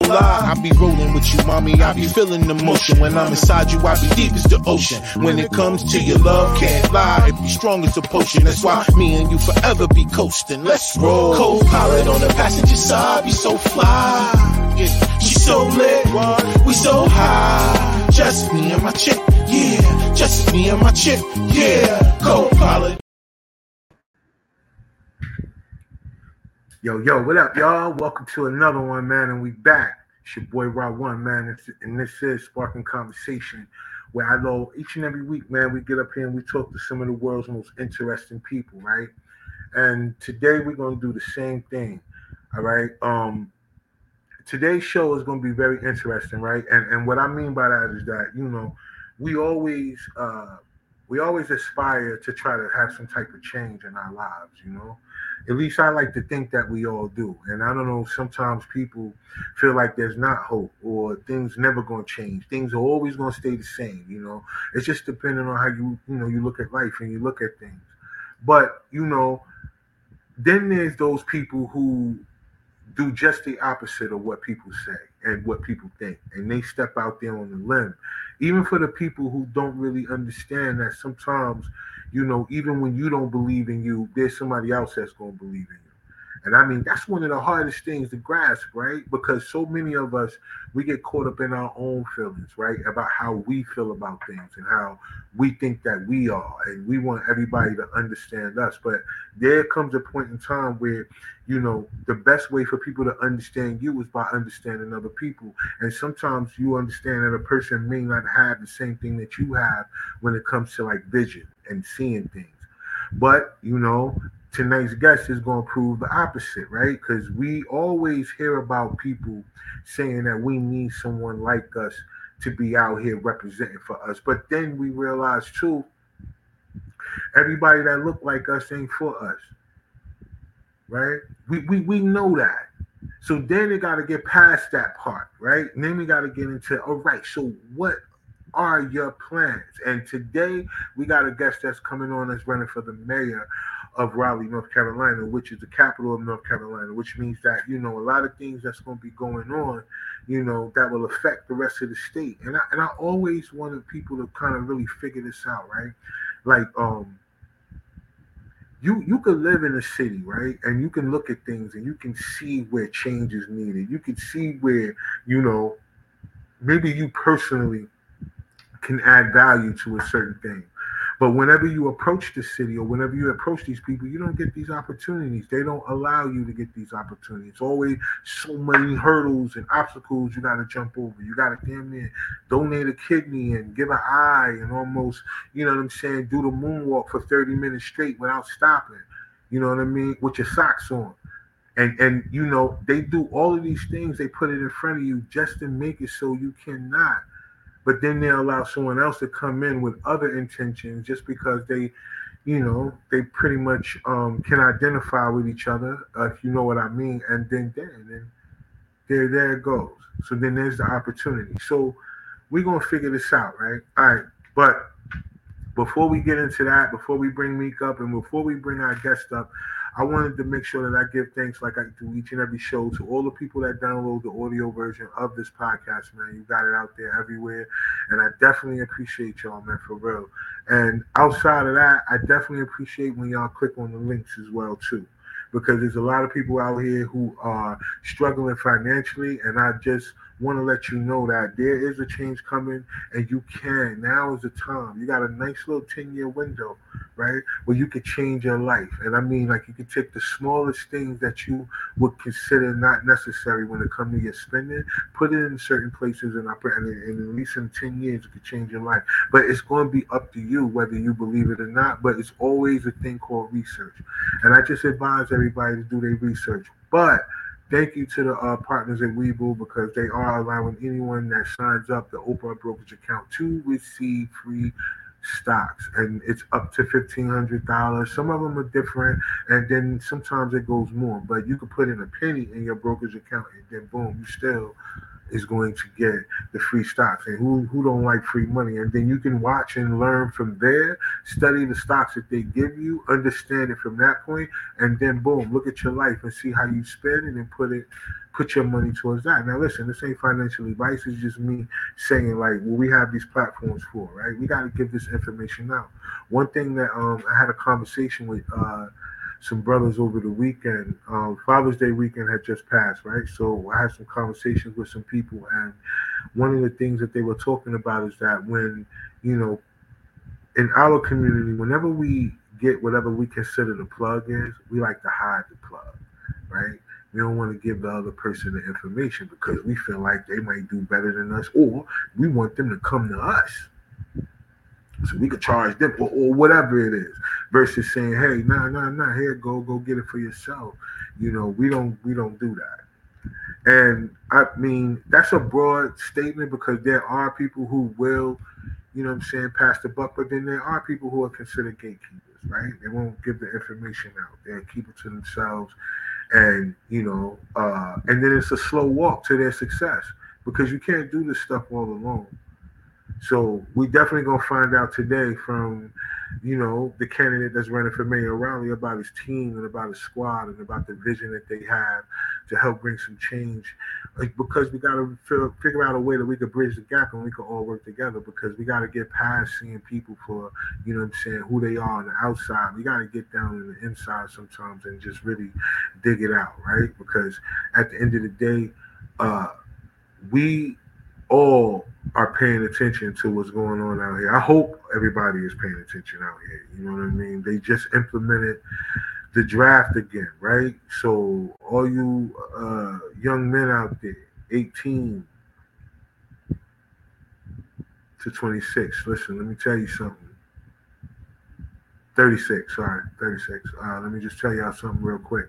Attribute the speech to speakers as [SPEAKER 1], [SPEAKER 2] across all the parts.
[SPEAKER 1] lie. I be rolling with you, mommy, I be feeling the motion. When I'm inside you, I be deep as the ocean. When it comes to your love, can't lie, it be strong as a potion. That's why me and you forever be coasting. Let's roll. Co-pilot on the passenger side, be so fly. Yeah, she so lit, we so high. Just me and my chick, yeah. Just me and my chick, yeah. Co-pilot.
[SPEAKER 2] Yo, what up, y'all? Welcome to another one, man, and we back. It's your boy Rob One, man, and this is Sparking Conversation, where I know each and every week, man, we get up here and we talk to some of the world's most interesting people, right? And today we're going to do the same thing, all right? Today's show is going to be very interesting, right? And what I mean by that is that, you know, we always aspire to try to have some type of change in our lives, you know? At least I like to think that we all do. And I don't know, sometimes people feel like there's not hope or things never going to change. Things are always going to stay the same, you know. It's just depending on how you look at life and you look at things. But, you know, then there's those people who do just the opposite of what people say and what people think. And they step out there on the limb. Even for the people who don't really understand that sometimes, you know, even when you don't believe in you, there's somebody else that's going to believe in you. And I mean, that's one of the hardest things to grasp, right? Because so many of us, we get caught up in our own feelings, right? About how we feel about things and how we think that we are. And we want everybody to understand us. But there comes a point in time where, you know, the best way for people to understand you is by understanding other people. And sometimes you understand that a person may not have the same thing that you have when it comes to like vision and seeing things. But, you know, tonight's guest is going to prove the opposite, right? Because we always hear about people saying that we need someone like us to be out here representing for us. But then we realize, too, everybody that look like us ain't for us, right? We know that. So then they got to get past that part, right? And then we got to get into, all right, so what are your plans? And today we got a guest that's coming on that's running for the mayor of Raleigh, North Carolina, which is the capital of North Carolina, which means that, you know, a lot of things that's going to be going on, you know, that will affect the rest of the state. And I always wanted people to kind of really figure this out, right? Like, you could live in a city, right? And you can look at things and you can see where change is needed. You can see where, you know, maybe you personally can add value to a certain thing. But whenever you approach the city or whenever you approach these people, you don't get these opportunities. They don't allow you to get these opportunities. It's always so many hurdles and obstacles you got to jump over. You got to damn near donate a kidney and give an eye and almost, you know what I'm saying, do the moonwalk for 30 minutes straight without stopping. You know what I mean? With your socks on. And you know, they do all of these things. They put it in front of you just to make it so you cannot. But then they allow someone else to come in with other intentions just because they, you know, they pretty much can identify with each other, if you know what I mean. And then there it goes. So then there's the opportunity. So we're going to figure this out, right? All right. But before we get into that, before we bring Meek up and before we bring our guest up, I wanted to make sure that I give thanks like I do each and every show to all the people that download the audio version of this podcast, man. You got it out there everywhere. And I definitely appreciate y'all, man, for real. And outside of that, I definitely appreciate when y'all click on the links as well, too. Because there's a lot of people out here who are struggling financially, and I just want to let you know that there is a change coming, and you can. Now is the time. You got a nice little 10-year window, right, where you could change your life. And I mean, like, you could take the smallest things that you would consider not necessary when it comes to your spending, put it in certain places, and at least in 10 years, it could change your life. But it's going to be up to you whether you believe it or not, but it's always a thing called research. And I just advise everybody to do their research. But thank you to the partners at Webull, because they are allowing anyone that signs up to open a brokerage account to receive free stocks, and it's up to $1,500. Some of them are different, and then sometimes it goes more. But you can put in a penny in your brokerage account, and then boom, you still is going to get the free stocks. And who don't like free money? And then you can watch and learn from there, study the stocks that they give you, understand it from that point, and then boom, look at your life and see how you spend it and put it put your money towards that. Now, listen, this ain't financial advice. It's just me saying, like, what we have these platforms for, right? We got to give this information out. One thing that I had a conversation with some brothers over the weekend. Father's Day weekend had just passed, right? So I had some conversations with some people, and one of the things that they were talking about is that when, you know, in our community, whenever we get whatever we consider the plug is, we like to hide the plug, right? We don't want to give the other person the information because we feel like they might do better than us, or we want them to come to us so we could charge them, or whatever it is, versus saying, "Hey, nah, here, go get it for yourself." You know, we don't do that. And I mean, that's a broad statement because there are people who will, you know what I'm saying, pass the buck, but then there are people who are considered gatekeepers, right? They won't give the information out. They'll keep it to themselves. And, you know, and then it's a slow walk to their success because you can't do this stuff all alone. So we definitely gonna find out today from, you know, the candidate that's running for Mayor Raleigh about his team and about his squad and about the vision that they have to help bring some change. Like, because we gotta figure out a way that we could bridge the gap and we can all work together. Because we gotta get past seeing people for, you know what I'm saying, who they are on the outside. We gotta get down on the inside sometimes and just really dig it out, right? Because at the end of the day, we all are paying attention to what's going on out here. I hope everybody is paying attention out here. You know what I mean? They just implemented the draft again, right? So all you young men out there, 18 to 26, listen, let me tell you something. 36. Let me just tell y'all something real quick.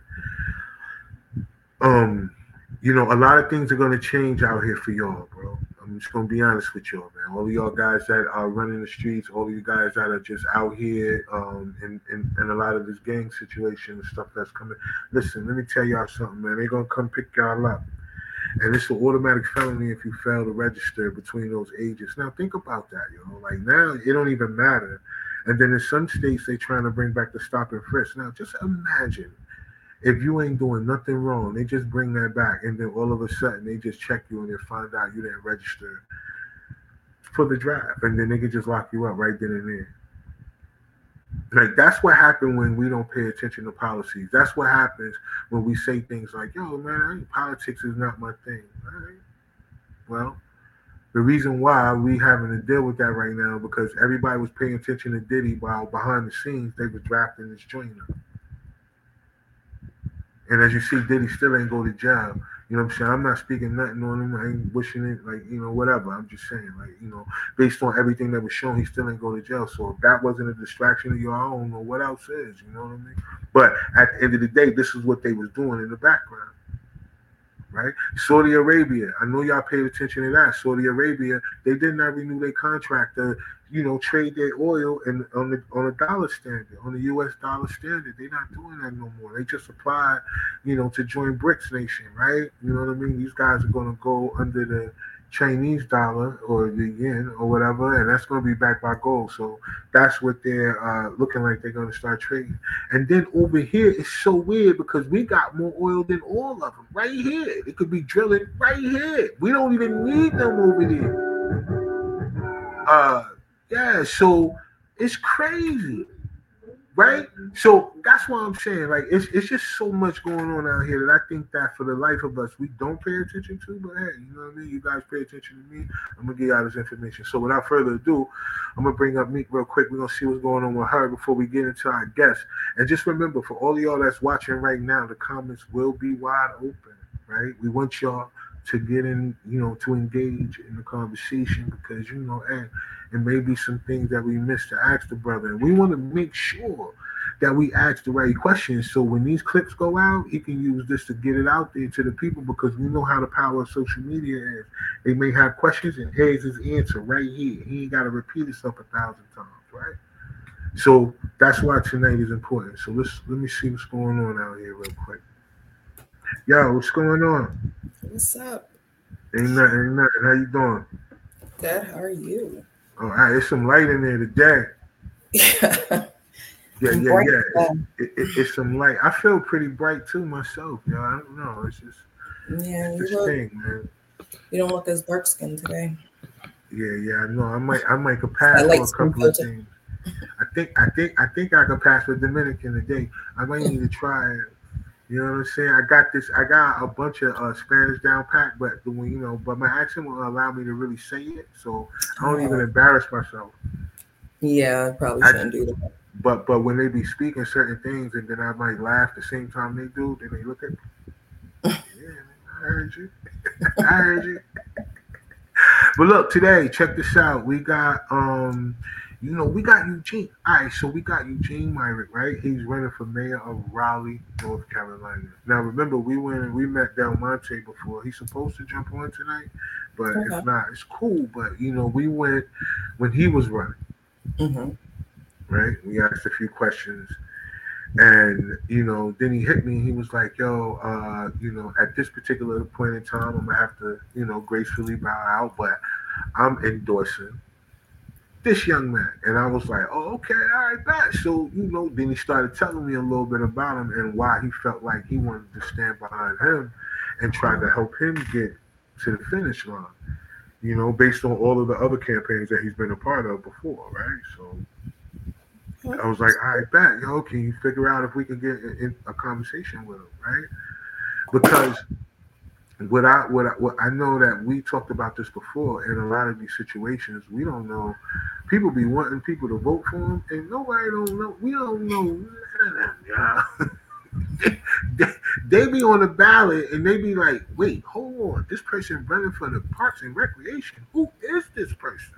[SPEAKER 2] You know, a lot of things are going to change out here for y'all, bro. I'm just going to be honest with y'all, man. All of y'all guys that are running the streets, all of you guys that are just out here in a lot of this gang situation and stuff that's coming. Listen, let me tell y'all something, man. They're going to come pick y'all up. And it's an automatic felony if you fail to register between those ages. Now, think about that, yo. Like, now, it don't even matter. And then in some states, they trying to bring back the stop and frisk. Now, just imagine if you ain't doing nothing wrong, they just bring that back, and then all of a sudden they just check you and they find out you didn't register for the draft, and then they can just lock you up right then and there. Like, that's what happened when we don't pay attention to policies. That's what happens when we say things like, "Yo, man, politics is not my thing." All right. Well, the reason why we having to deal with that right now because everybody was paying attention to Diddy while behind the scenes they were drafting this joint up. And as you see, Diddy still ain't go to jail. You know what I'm saying? I'm not speaking nothing on him. I ain't wishing it, like, you know, whatever. I'm just saying, like, you know, based on everything that was shown, he still ain't go to jail. So if that wasn't a distraction of your own, or what else is, you know what I mean? But at the end of the day, this is what they was doing in the background, right? Saudi Arabia, I know y'all paid attention to that. Saudi Arabia, they did not renew their contract to, you know, trade their oil and on a dollar standard, on the U.S. dollar standard. They're not doing that no more. They just applied, you know, to join BRICS nation, right? You know what I mean? These guys are going to go under the Chinese dollar or the yen or whatever, and that's going to be backed by gold. So that's what they're looking like they're going to start trading. And then over here, it's so weird because we got more oil than all of them right here. It could be drilling right here. We don't even need them over there. Yeah, so it's crazy, right? So that's why I'm saying, like, it's just so much going on out here that I think that for the life of us, we don't pay attention to. But hey, you know what I mean? You guys pay attention to me. I'm gonna get y'all this information. So without further ado, I'm gonna bring up Meek real quick. We're gonna see what's going on with her before we get into our guests. And just remember, for all of y'all that's watching right now, the comments will be wide open, right? We want y'all to get in, you know, to engage in the conversation because, you know, hey, it may be some things that we missed to ask the brother. And we want to make sure that we ask the right questions. So when these clips go out, he can use this to get it out there to the people because we know how the power of social media is. They may have questions and here's his answer right here. He ain't got to repeat himself 1,000 times, right? So that's why tonight is important. So let me see what's going on out here real quick. Yo, what's going on?
[SPEAKER 3] What's up?
[SPEAKER 2] Ain't nothing. How you doing?
[SPEAKER 3] Good. How are you?
[SPEAKER 2] All right, there's some light in there today. Yeah. It's some light. I feel pretty bright too myself. I don't know. It's just
[SPEAKER 3] Yeah,
[SPEAKER 2] It's this thing, man.
[SPEAKER 3] you don't look as dark skinned today.
[SPEAKER 2] Yeah, I know. I might could
[SPEAKER 3] I
[SPEAKER 2] pass
[SPEAKER 3] like
[SPEAKER 2] for a
[SPEAKER 3] skin
[SPEAKER 2] couple of
[SPEAKER 3] filter.
[SPEAKER 2] things. I think I could pass for Dominican today. I might need to try it. You know what I'm saying? I got a bunch of Spanish down pat, but but my accent will allow me to really say it, so I don't even embarrass myself.
[SPEAKER 3] Yeah, I probably
[SPEAKER 2] I
[SPEAKER 3] shouldn't do that.
[SPEAKER 2] but when they be speaking certain things, and then I might laugh the same time they do, then they look at me. Yeah, I heard you. I heard you. But look, today, check this out. We got we got Eugene. All right, so we got Eugene Myrick, right? He's running for mayor of Raleigh, North Carolina. Now, remember, we met Del Monte before. He's supposed to jump on tonight, but if not, it's cool. But we went when he was running, right? We asked a few questions. And then he hit me. He was like, "Yo, at this particular point in time, I'm gonna have to, gracefully bow out, but I'm endorsing this young man." And I was like, "Oh, okay, all right, bet." So then he started telling me a little bit about him and why he felt like he wanted to stand behind him and try to help him get to the finish line. Based on all of the other campaigns that he's been a part of before, right? So. I was like, all right, bet, yo, can you figure out if we can get in a conversation with him, right? Because what I know that we talked about this before. In a lot of these situations, we don't know. People be wanting people to vote for them, and nobody don't know. We don't know none of them, y'all. They be on the ballot and they be like, wait, hold on, this person running for the Parks and Recreation. Who is this person?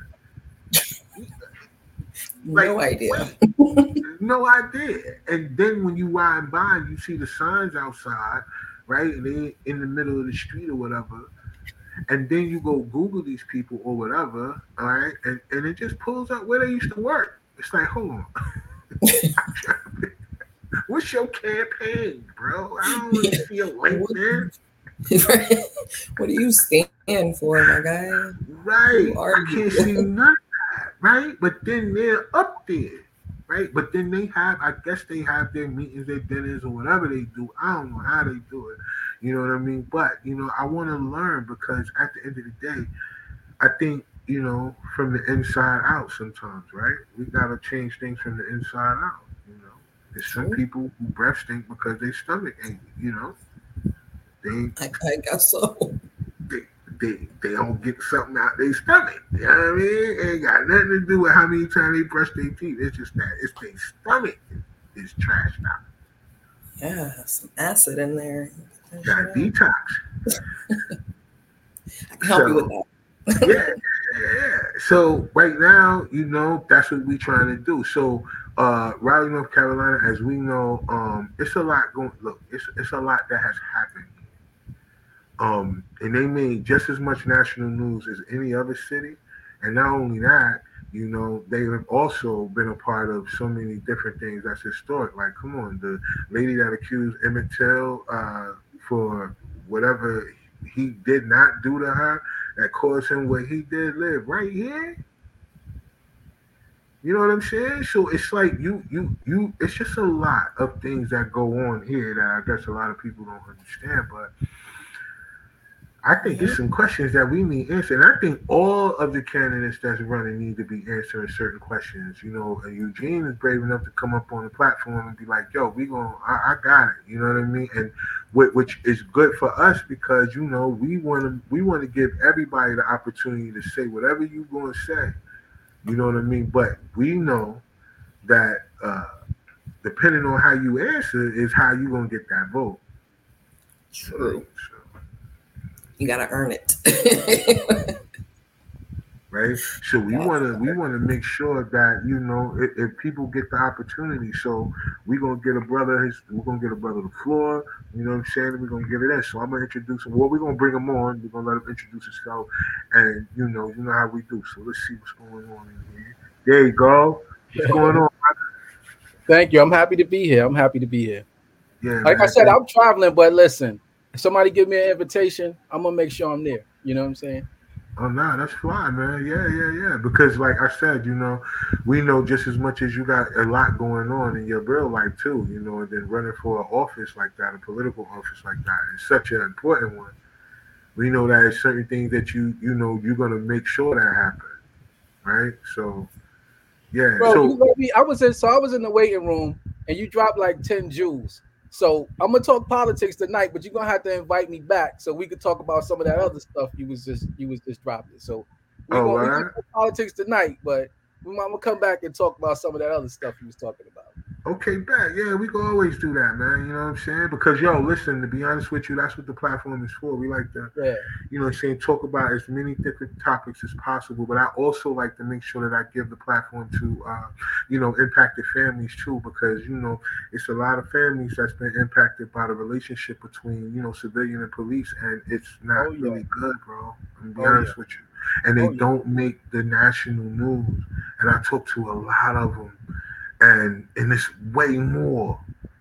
[SPEAKER 3] No idea.
[SPEAKER 2] No idea. And then when you ride by and you see the signs outside, right, and they in the middle of the street or whatever, and then you go Google these people or whatever, all right, and it just pulls up where they used to work. It's like, hold on. What's your campaign, bro? I don't really see a LinkedIn.
[SPEAKER 3] What do you stand for, my guy?
[SPEAKER 2] Right. I can't see none of that, right? But then they're up there, right? But then I guess they have their meetings, their dinners, or whatever they do. I don't know how they do it. You know what I mean? But, I want to learn because at the end of the day, I think, from the inside out sometimes, right? We got to change things from the inside out, There's some people who breath stink because their stomach ain't,
[SPEAKER 3] I guess so.
[SPEAKER 2] They don't get something out their stomach. You know what I mean? It ain't got nothing to do with how many times they brush their teeth. It's just that it's their stomach is trashed out.
[SPEAKER 3] Yeah, some acid in there.
[SPEAKER 2] Got detox.
[SPEAKER 3] I can help you with that.
[SPEAKER 2] Yeah. So right now, that's what we're trying to do. So Raleigh, North Carolina, as we know, it's a lot going. Look, it's a lot that has happened. And they made just as much national news as any other city. And not only that, they have also been a part of so many different things that's historic. Like, come on, the lady that accused Emmett Till for whatever he did not do to her that caused him what he did live right here. You know what I'm saying? So it's like it's just a lot of things that go on here that I guess a lot of people don't understand, but I think there's some questions that we need answered. And I think all of the candidates that's running need to be answering certain questions. And Eugene is brave enough to come up on the platform and be like, yo, I got it. You know what I mean? And which is good for us because, we want to give everybody the opportunity to say whatever you're going to say. You know what I mean? But we know that depending on how you answer is how you're going to get that vote.
[SPEAKER 3] True. You gotta earn it.
[SPEAKER 2] Right? So we wanna make sure that if people get the opportunity, so we're gonna get a brother the floor, you know what I'm saying? We're gonna give it that. So I'm gonna introduce him. Well, we're gonna bring him on, we're gonna let him introduce himself, and you know how we do. So let's see what's going on in here. There you go. What's going on?
[SPEAKER 4] Thank you. I'm happy to be here.
[SPEAKER 2] Yeah,
[SPEAKER 4] like I said, I'm traveling, but listen, if somebody give me an invitation, I'm gonna make sure I'm there. You know what I'm saying?
[SPEAKER 2] Oh no, that's fine, man. Yeah. Because like I said, we know just as much as you got a lot going on in your real life too, and then running for an office like that, a political office like that, is such an important one. We know that there's certain things that you're gonna make sure that happen, right? So yeah.
[SPEAKER 4] Bro, you
[SPEAKER 2] So
[SPEAKER 4] let me. I was in the waiting room, and you dropped like 10 jewels. So I'm gonna talk politics tonight, but you're gonna have to invite me back so we could talk about some of that other stuff you was just dropping. So we can
[SPEAKER 2] right.
[SPEAKER 4] talk politics tonight, but I'm gonna come back and talk about some of that other stuff you was talking about.
[SPEAKER 2] Okay, bet. Yeah, we can always do that, man. You know what I'm saying? Because yo, listen, to be honest with you, that's what the platform is for. We like to,
[SPEAKER 4] Yeah,
[SPEAKER 2] talk about as many different topics as possible. But I also like to make sure that I give the platform to, impacted families too, because it's a lot of families that's been impacted by the relationship between civilian and police, and it's
[SPEAKER 4] oh
[SPEAKER 2] not
[SPEAKER 4] yeah,
[SPEAKER 2] really good, bro. I'm gonna be
[SPEAKER 4] oh yeah,
[SPEAKER 2] honest with you. And they
[SPEAKER 4] oh yeah,
[SPEAKER 2] don't make the national news. And I talk to a lot of them, and it's way more.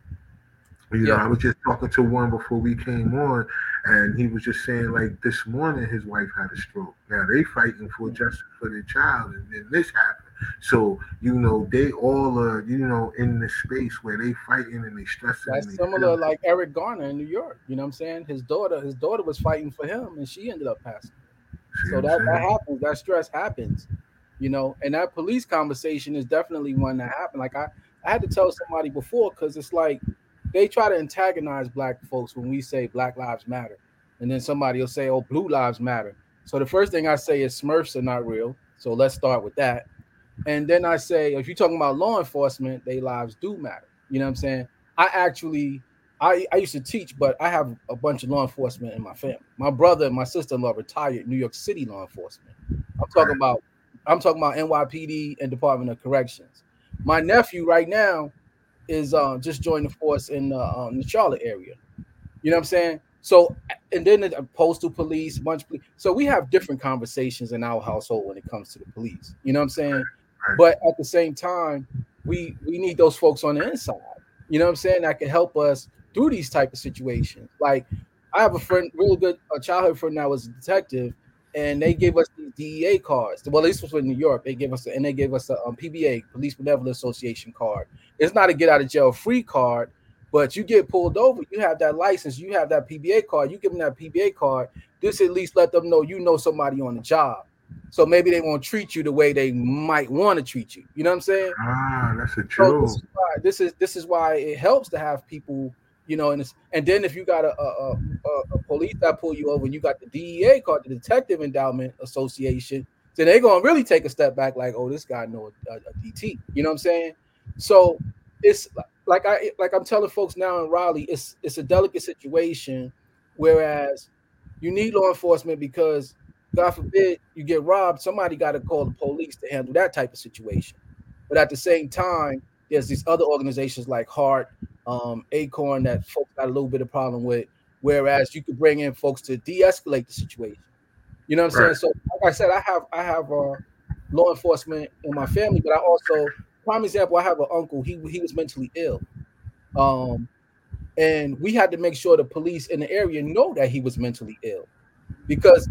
[SPEAKER 4] yeah.
[SPEAKER 2] I was just talking to one before we came on, and he was just saying like this morning his wife had a stroke. Now they fighting for justice for their child, and then this happened. So they all are in this space where they fighting and they stressing and
[SPEAKER 4] That's
[SPEAKER 2] they
[SPEAKER 4] similar
[SPEAKER 2] feeling.
[SPEAKER 4] like Eric Garner in New York. You know what I'm saying? His daughter was fighting for him, and she ended up passing.
[SPEAKER 2] See
[SPEAKER 4] So
[SPEAKER 2] what I'm
[SPEAKER 4] that
[SPEAKER 2] saying?
[SPEAKER 4] happens. That stress happens. And that police conversation is definitely one that happened. Like I had to tell somebody before because it's like they try to antagonize black folks when we say Black Lives Matter, and then somebody will say, "Oh, Blue Lives Matter." So the first thing I say is Smurfs are not real. So let's start with that. And then I say, if you're talking about law enforcement, their lives do matter. You know what I'm saying? I actually, I used to teach, but I have a bunch of law enforcement in my family. My brother and my sister-in-law retired New York City law enforcement. I'm talking
[SPEAKER 2] Right,
[SPEAKER 4] about, I'm talking about NYPD and Department of Corrections. My nephew right now is just joined the force in the Charlotte area. You know what I'm saying? So, and then the postal police, bunch of police. So we have different conversations in our household when it comes to the police. You know what I'm saying?
[SPEAKER 2] right,
[SPEAKER 4] But at the same time, we need those folks on the inside. You know what I'm saying? That can help us through these type of situations. Like I have a friend, real good a childhood friend that was a detective, and they gave us these DEA cards. Well, this was in New York. They gave us a PBA, Police Benevolent Association card. It's not a get out of jail free card, but you get pulled over, you have that license, you have that PBA card, you give them that PBA card. This at least let them know you know somebody on the job. So maybe they won't treat you the way they might want to treat you. You know what I'm saying?
[SPEAKER 2] that's a
[SPEAKER 4] So this
[SPEAKER 2] jewel.
[SPEAKER 4] is why this is why it helps to have people, and then if you got a police that pull you over and you got the DEA card, the Detective Endowment Association, then they're gonna really take a step back, like, oh, this guy know a DT. You know what I'm saying? So it's like I'm telling folks now in Raleigh, it's a delicate situation, whereas you need law enforcement because God forbid you get robbed, somebody got to call the police to handle that type of situation. But at the same time, there's these other organizations like Heart, Acorn that folks got a little bit of problem with. Whereas you could bring in folks to de-escalate the situation. You know what I'm saying?
[SPEAKER 2] Right.
[SPEAKER 4] So, like I said, I have law enforcement in my family, but I also, prime example, I have an uncle. He was mentally ill, um, and we had to make sure the police in the area know that he was mentally ill because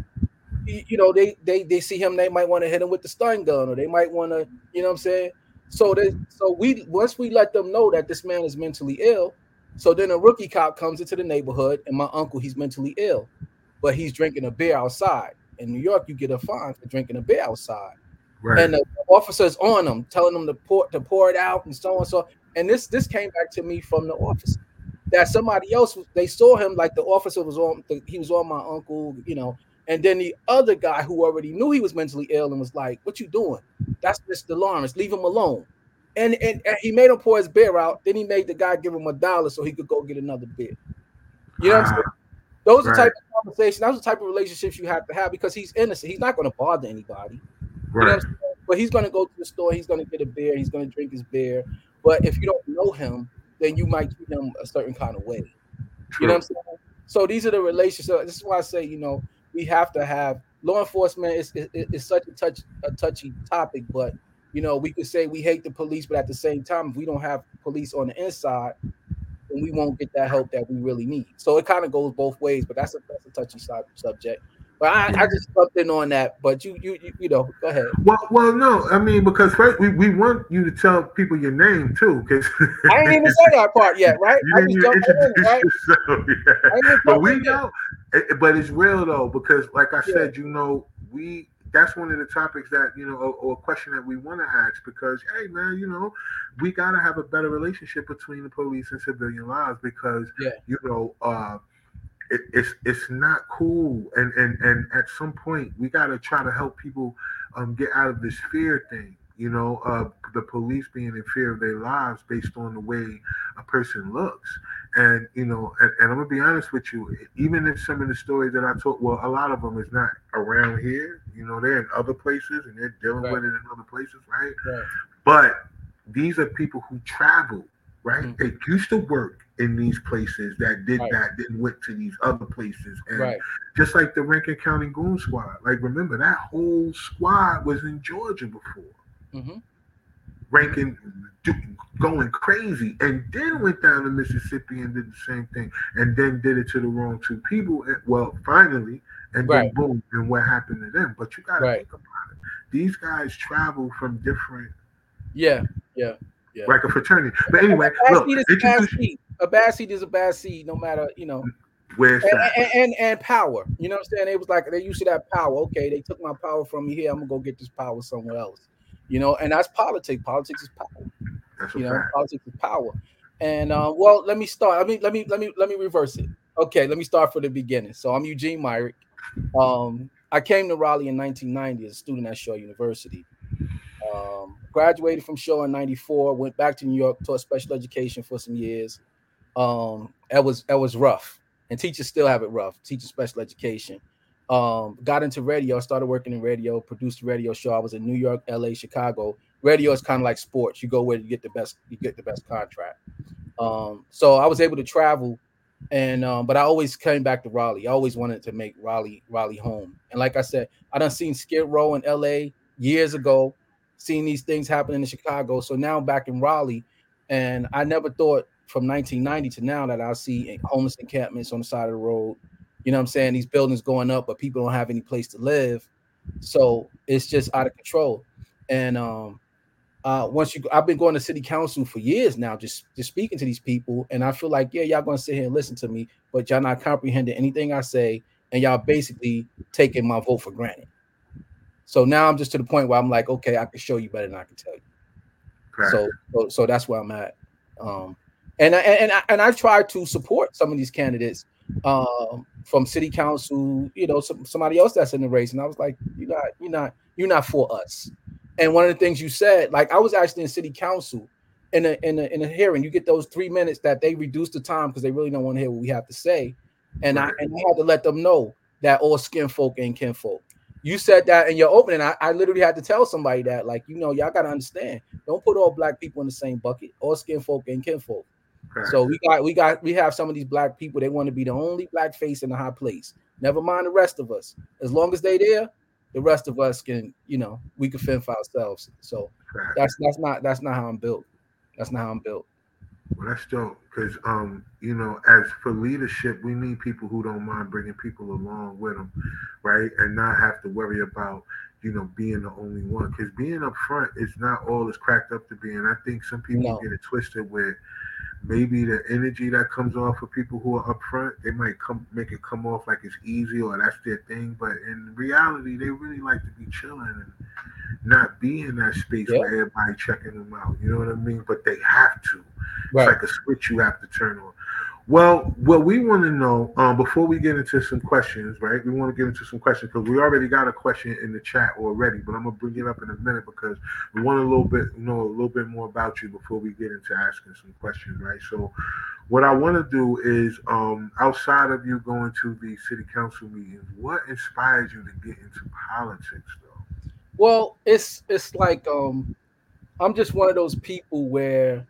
[SPEAKER 4] they see him, they might want to hit him with the stun gun, or they might want to, you know what I'm saying? So we once we let them know that this man is mentally ill, so then a rookie cop comes into the neighborhood, and my uncle, he's mentally ill, but he's drinking a beer outside. In New York, you get a fine for drinking a beer outside,
[SPEAKER 2] Right.
[SPEAKER 4] and the officers on them, telling them to pour it out and so on. So, and this came back to me from the officer that somebody else, they saw him, like the officer was on, he was on my uncle, and then the other guy who already knew he was mentally ill and was like, "What you doing? That's Mr. Lawrence. Leave him alone." And he made him pour his beer out. Then he made the guy give him $1 so he could go get another beer. You know what I'm saying?
[SPEAKER 2] Ah,
[SPEAKER 4] Those are the
[SPEAKER 2] right,
[SPEAKER 4] type of conversations. That's the type of relationships you have to have because he's innocent. He's not going to bother anybody. You know what
[SPEAKER 2] right.
[SPEAKER 4] I'm saying? But he's going to go to the store. He's going to get a beer. He's going to drink his beer. But if you don't know him, then you might treat him a certain kind of way. You know what I'm
[SPEAKER 2] True.
[SPEAKER 4] saying? So these are the relationships. So this is why I say, we have to have law enforcement is such a touchy topic, but we could say we hate the police, but at the same time, if we don't have police on the inside, then we won't get that help that we really need. So it kind of goes both ways, but that's a touchy subject. But I just jumped in on that. But you know, go ahead.
[SPEAKER 2] Well, no, I mean because first we want you to tell people your name too, because
[SPEAKER 4] I ain't even say that part yet, right?
[SPEAKER 2] you
[SPEAKER 4] I
[SPEAKER 2] didn't
[SPEAKER 4] just
[SPEAKER 2] even
[SPEAKER 4] jumped in,
[SPEAKER 2] introduce
[SPEAKER 4] right?
[SPEAKER 2] yourself, yeah.
[SPEAKER 4] I ain't even
[SPEAKER 2] But
[SPEAKER 4] jumped
[SPEAKER 2] we
[SPEAKER 4] in yet.
[SPEAKER 2] know, but it's real though, because like I
[SPEAKER 4] Yeah.
[SPEAKER 2] said, you know, that's one of the topics that or a question that we want to ask, because hey man, you know, we got to have a better relationship between the police and civilian lives, because
[SPEAKER 4] Yeah.
[SPEAKER 2] you know it's not cool, and at some point we got to try to help people get out of this fear thing, you know, the police being in fear of their lives based on the way a person looks. And you know, and I'm gonna be honest with you, even if some of the stories that I told, well, a lot of them is not around here, you know, they're in other places and they're dealing
[SPEAKER 4] Right.
[SPEAKER 2] with it in other places, right?
[SPEAKER 4] Right.
[SPEAKER 2] But these are people who travel, right?
[SPEAKER 4] Mhm.
[SPEAKER 2] They used to work in these places that did
[SPEAKER 4] Right.
[SPEAKER 2] that, then went to these other places. And
[SPEAKER 4] Right.
[SPEAKER 2] just like the Rankin County Goon Squad, like remember that whole squad was in Georgia before.
[SPEAKER 4] Mm-hmm.
[SPEAKER 2] Rankin going crazy, and then went down to Mississippi and did the same thing, and then did it to the wrong two people. And, well, finally, and
[SPEAKER 4] Right.
[SPEAKER 2] then boom, and what happened to them? But you got to
[SPEAKER 4] Right.
[SPEAKER 2] think about it. These guys travel from different,
[SPEAKER 4] Yeah. Yeah. Yeah.
[SPEAKER 2] like a fraternity. But anyway,
[SPEAKER 4] A bad
[SPEAKER 2] look,
[SPEAKER 4] seed is a bad
[SPEAKER 2] introduce
[SPEAKER 4] seed. A bad seed is a bad seed, no matter, you know.
[SPEAKER 2] where's that?
[SPEAKER 4] And power. You know what I'm saying? It was like they used to that power. Okay, they took my power from me here. I'm gonna go get this power somewhere else. You know, and that's politics. Politics is power.
[SPEAKER 2] That's a
[SPEAKER 4] You know,
[SPEAKER 2] fact.
[SPEAKER 4] politics is power. And well, let me start. Let me reverse it. Okay, let me start from the beginning. So I'm Eugene Myrick. I came to Raleigh in 1990 as a student at Shaw University. Graduated from Shaw in 94, went back to New York, taught special education for some years. That was rough. And teachers still have it rough, teaching special education. Got into radio, started working in radio, produced a radio show. I was in New York, LA, Chicago. Radio is kind of like sports. You go where you get the best contract. So I was able to travel, and but I always came back to Raleigh. I always wanted to make Raleigh home. And like I said, I done seen Skid Row in LA years ago, seen these things happening in Chicago. So now I'm back in Raleigh, and I never thought from 1990 to now that I'll see homeless encampments on the side of the road. You know what I'm saying? These buildings going up, but people don't have any place to live. So it's just out of control. And I've been going to city council for years now, just speaking to these people, and I feel like, yeah, y'all gonna sit here and listen to me, but y'all not comprehending anything I say, and y'all basically taking my vote for granted. So now I'm just to the point where I'm like, okay, I can show you better than I can tell you.
[SPEAKER 2] Correct.
[SPEAKER 4] So that's where I'm at. And I try to support some of these candidates from city council, you know, somebody else that's in the race, and I was like, you're not for us. And one of the things you said, like I was actually in city council in a hearing. You get those 3 minutes that they reduce the time because they really don't want to hear what we have to say, and
[SPEAKER 2] Right.
[SPEAKER 4] I had to let them know that all skin folk ain't kinfolk. You said that in your opening. I literally had to tell somebody that, like, you know, y'all gotta understand. Don't put all black people in the same bucket. All skin folk ain't kinfolk.
[SPEAKER 2] Correct.
[SPEAKER 4] So we have some of these black people. They want to be the only black face in the high place. Never mind the rest of us. As long as they there, the rest of us can, you know, we can fend for ourselves. So
[SPEAKER 2] Correct.
[SPEAKER 4] that's not how I'm built. That's not how I'm built.
[SPEAKER 2] Well, that's dope, because you know, as for leadership, we need people who don't mind bringing people along with them, right, and not have to worry about, you know, being the only one. Because being up front is not all it's cracked up to be, and I think some people
[SPEAKER 4] No.
[SPEAKER 2] get it twisted with maybe the energy that comes off of people who are up front. They might make it come off like it's easy or that's their thing, but in reality, they really like to be chilling and not be in that space
[SPEAKER 4] Yeah.
[SPEAKER 2] where everybody checking them out. You know what I mean? But they have to.
[SPEAKER 4] Right.
[SPEAKER 2] It's like a switch you have to turn on. Well, what we want to know before we get into some questions, right? We want to get into some questions because we already got a question in the chat already, but I'm gonna bring it up in a minute because we want a little bit more about you before we get into asking some questions, right? So, what I want to do is, outside of you going to the city council meetings, what inspired you to get into politics, though?
[SPEAKER 4] Well, it's like I'm just one of those people where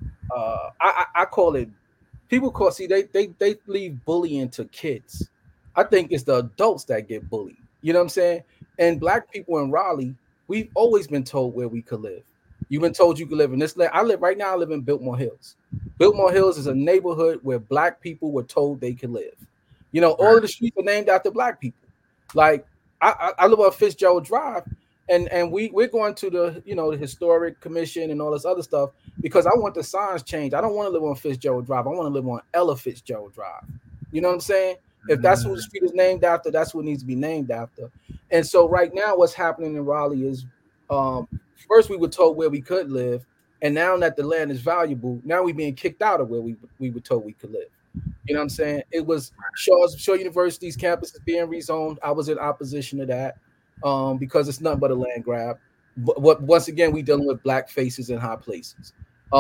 [SPEAKER 4] I call it. People they leave bullying to kids. I think it's the adults that get bullied. You know what I'm saying? And black people in Raleigh, we've always been told where we could live. You've been told you could live in this land. I live in Biltmore Hills. Biltmore Hills is a neighborhood where black people were told they could live. You know, all of the streets are named after black people. Like I live on Fitzgerald Drive, and we're going to the the historic commission and all this other stuff because I want the signs changed. I don't want to live on Fitzgerald Drive. I want to live on Ella Fitzgerald Drive. You know what I'm saying? If that's who the street is named after, that's what it needs to be named after. And so right now, what's happening in Raleigh is, first we were told where we could live, and now that the land is valuable, now we're being kicked out of where we were told we could live. You know what I'm saying? It was Shaw University's campus is being rezoned. I was in opposition to that because it's nothing but a land grab. But once again, we dealing with black faces in high places.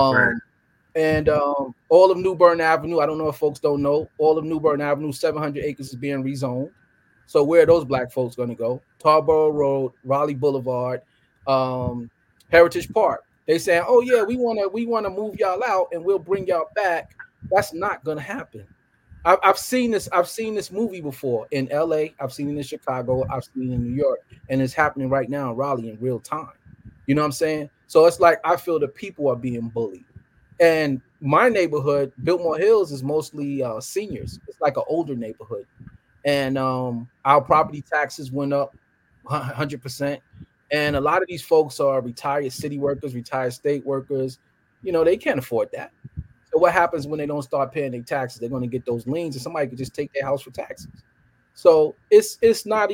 [SPEAKER 4] And all of New Bern Avenue, I don't know if folks don't know, all of New Bern Avenue, 700 acres is being rezoned. So where are those black folks going to go? Tarboro Road, Raleigh Boulevard, Heritage Park. They saying, oh yeah, we want to move y'all out and we'll bring y'all back. That's not going to happen. I've seen this movie before in LA. I've seen it in Chicago. I've seen it in New York, and it's happening right now in Raleigh in real time. You know what I'm saying? So it's like I feel the people are being bullied. And my neighborhood, Biltmore Hills, is mostly seniors. It's like an older neighborhood. And our property taxes went up 100%. And a lot of these folks are retired city workers, retired state workers. They can't afford that. So what happens when they don't start paying their taxes? They're going to get those liens, and somebody could just take their house for taxes. So it's not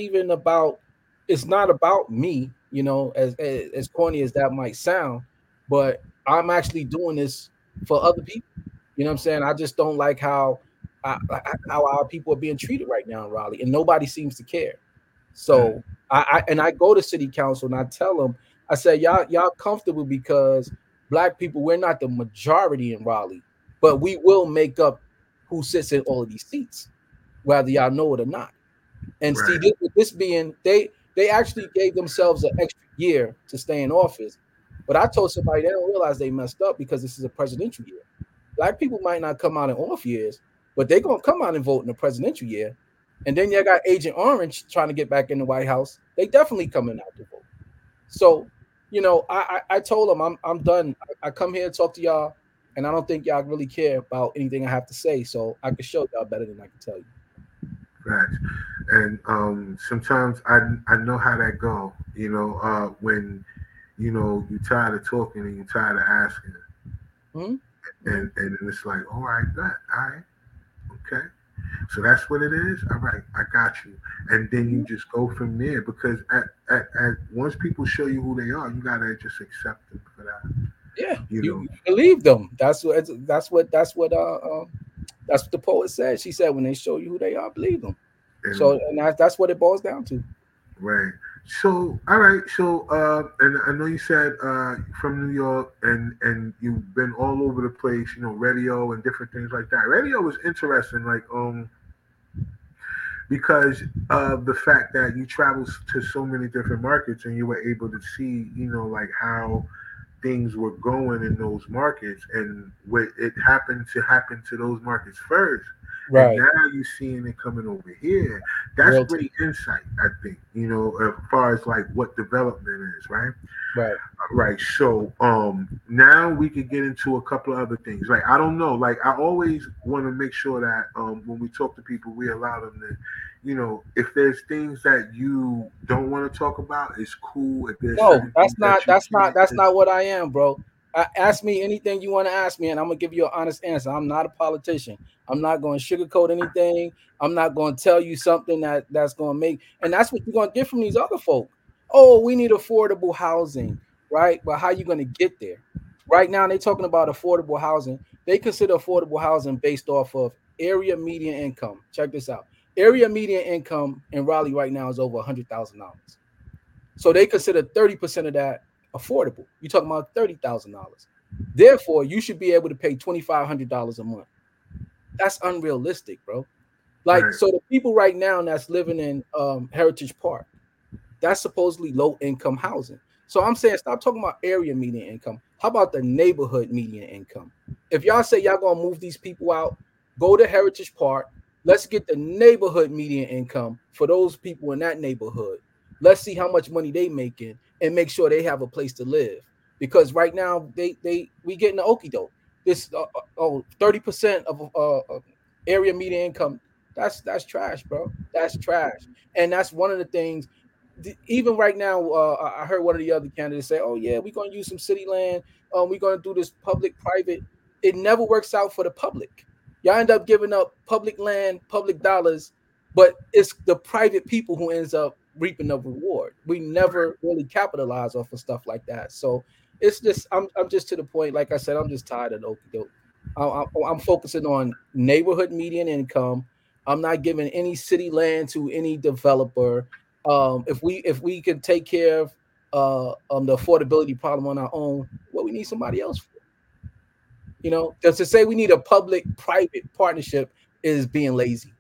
[SPEAKER 4] about me, as corny as that might sound, but I'm actually doing this for other people. You know what I'm saying? I just don't like how our people are being treated right now in Raleigh, and nobody seems to care. So I go to city council and I tell them, I say, y'all comfortable because black people, we're not the majority in Raleigh, but we will make up who sits in all of these seats, whether y'all know it or not. And see, this being, they actually gave themselves an extra year to stay in office. But I told somebody they don't realize they messed up because this is a presidential year. Black people might not come out in off years, but they're going to come out and vote in the presidential year. And then you got Agent Orange trying to get back in the White House. They definitely coming out to vote. So, I told them I'm done. I come here to talk to y'all, and I don't think y'all really care about anything I have to say. So I can show y'all better than I can tell you.
[SPEAKER 2] Right. And sometimes I know how that go. When you're tired of talking and you're tired of asking, and it's like, all right, okay. So that's what it is. All right, I got you. And then you just go from there because at once people show you who they are, you gotta just accept them for that.
[SPEAKER 4] Yeah, you believe them. That's what the poet said. She said, when they show you who they are, believe them. And that's what it boils down to.
[SPEAKER 2] Right. So, all right. So, and I know you said from New York, and you've been all over the place. Radio and different things like that. Radio was interesting, like because of the fact that you travel to so many different markets, and you were able to see, like how things were going in those markets, and what it happened to those markets first. Right. And now you're seeing it coming over here. That's great insight, I think, as far as like what development is, right?
[SPEAKER 4] Right.
[SPEAKER 2] Right. So now we could get into a couple of other things. Like, I don't know, like I always want to make sure that when we talk to people, we allow them to, if there's things that you don't want to talk about, it's cool. If there's
[SPEAKER 4] that's not what I am, bro. Ask me anything you want to ask me, and I'm gonna give you an honest answer. I'm not a politician. I'm not going to sugarcoat anything. I'm not going to tell you something that's going to make, and that's what you're going to get from these other folk. Oh, we need affordable housing, right? But how are you going to get there? Right now, they're talking about affordable housing. They consider affordable housing based off of area median income. Check this out. Area median income in Raleigh right now is over $100,000. So they consider 30% of that affordable. You're talking about $30,000. Therefore, you should be able to pay $2,500 a month. That's unrealistic, bro. Like, so the people right now that's living in Heritage Park, that's supposedly low income housing. So I'm saying, stop talking about area median income. How about the neighborhood median income? If y'all say y'all gonna move these people out, go to Heritage Park. Let's get the neighborhood median income for those people in that neighborhood. Let's see how much money they making and make sure they have a place to live. Because right now we getting the okie doke. This 30% of area median income That's trash, bro. That's trash. And that's one of the things. Even right now, I heard one of the other candidates say, "Oh yeah, we're gonna use some city land. We're gonna do this public-private." It never works out for the public. Y'all end up giving up public land, public dollars, but it's the private people who ends up reaping the reward. We never really capitalize off of stuff like that. So it's just, I'm just to the point. Like I said, I'm just tired of the okey doke. I'm focusing on neighborhood median income. I'm not giving any city land to any developer. If we can take care of the affordability problem on our own, what we need somebody else for. Just to say we need a public-private partnership is being lazy.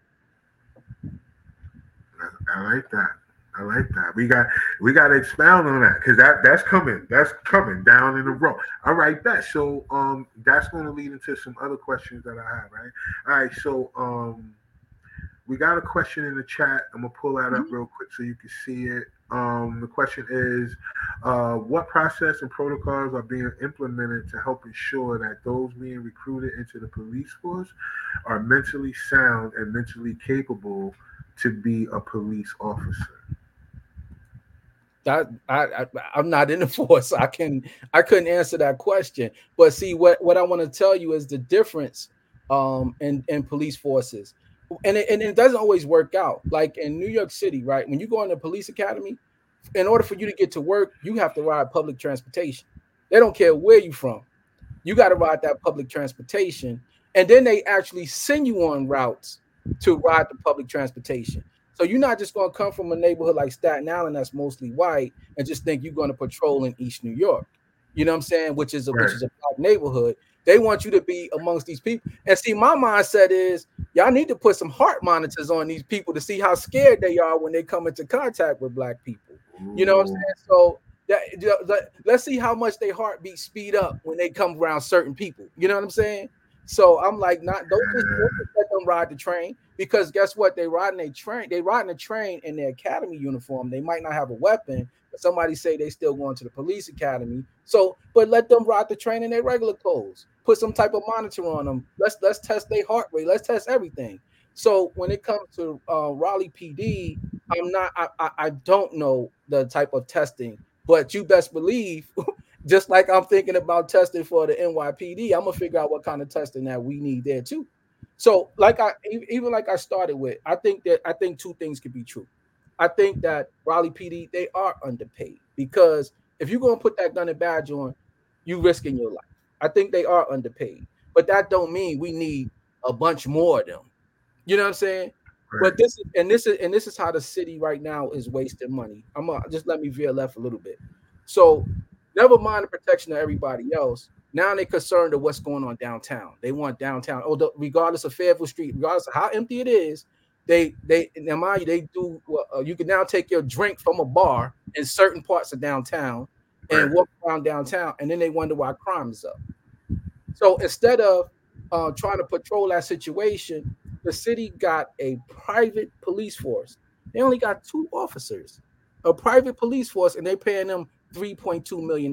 [SPEAKER 2] I like that. I like that. We got to expound on that because that's coming. That's coming down in the row. All right, bet. So that's going to lead into some other questions that I have. Right. All right. So we got a question in the chat. I'm gonna pull that up real quick so you can see it. The question is, what process and protocols are being implemented to help ensure that those being recruited into the police force are mentally sound and mentally capable to be a police officer?
[SPEAKER 4] I'm not in the force. I couldn't answer that question. But see, what I want to tell you is the difference in police forces. And it doesn't always work out. Like in New York City, right? When you go into police academy, in order for you to get to work, you have to ride public transportation. They don't care where you're from. You got to ride that public transportation. And then they actually send you on routes to ride the public transportation. So you're not just going to come from a neighborhood like Staten Island that's mostly white and just think you're going to patrol in East New York. You know what I'm saying? Which is a black neighborhood. They want you to be amongst these people. And see, my mindset is y'all need to put some heart monitors on these people to see how scared they are when they come into contact with black people. You know what I'm saying? So let's see how much their heartbeat speed up when they come around certain people. You know what I'm saying? So I'm like, don't just let them ride the train, because guess what? They riding a train in their academy uniform. They might not have a weapon, but somebody say they still going to the police academy. So, but let them ride the train in their regular clothes. Put some type of monitor on them. Let's test their heart rate. Let's test everything. So when it comes to Raleigh PD, I don't know the type of testing, but you best believe. Just like I'm thinking about testing for the NYPD, I'm gonna figure out what kind of testing that we need there too. So, like I started with, I think two things could be true. I think that Raleigh PD, they are underpaid, because if you're gonna put that gun and badge on, you risking your life. I think they are underpaid, but that don't mean we need a bunch more of them. You know what I'm saying? Right. But this is how the city right now is wasting money. I'm gonna just let me veer left a little bit. So never mind the protection of everybody else. Now they're concerned of what's going on downtown. They want downtown, regardless of Fayetteville Street, regardless of how empty it is. They do. You can now take your drink from a bar in certain parts of downtown and walk around downtown, and then they wonder why crime is up. So instead of trying to patrol that situation, the city got a private police force. They only got 2 officers, a private police force, and they're paying them $3.2 million.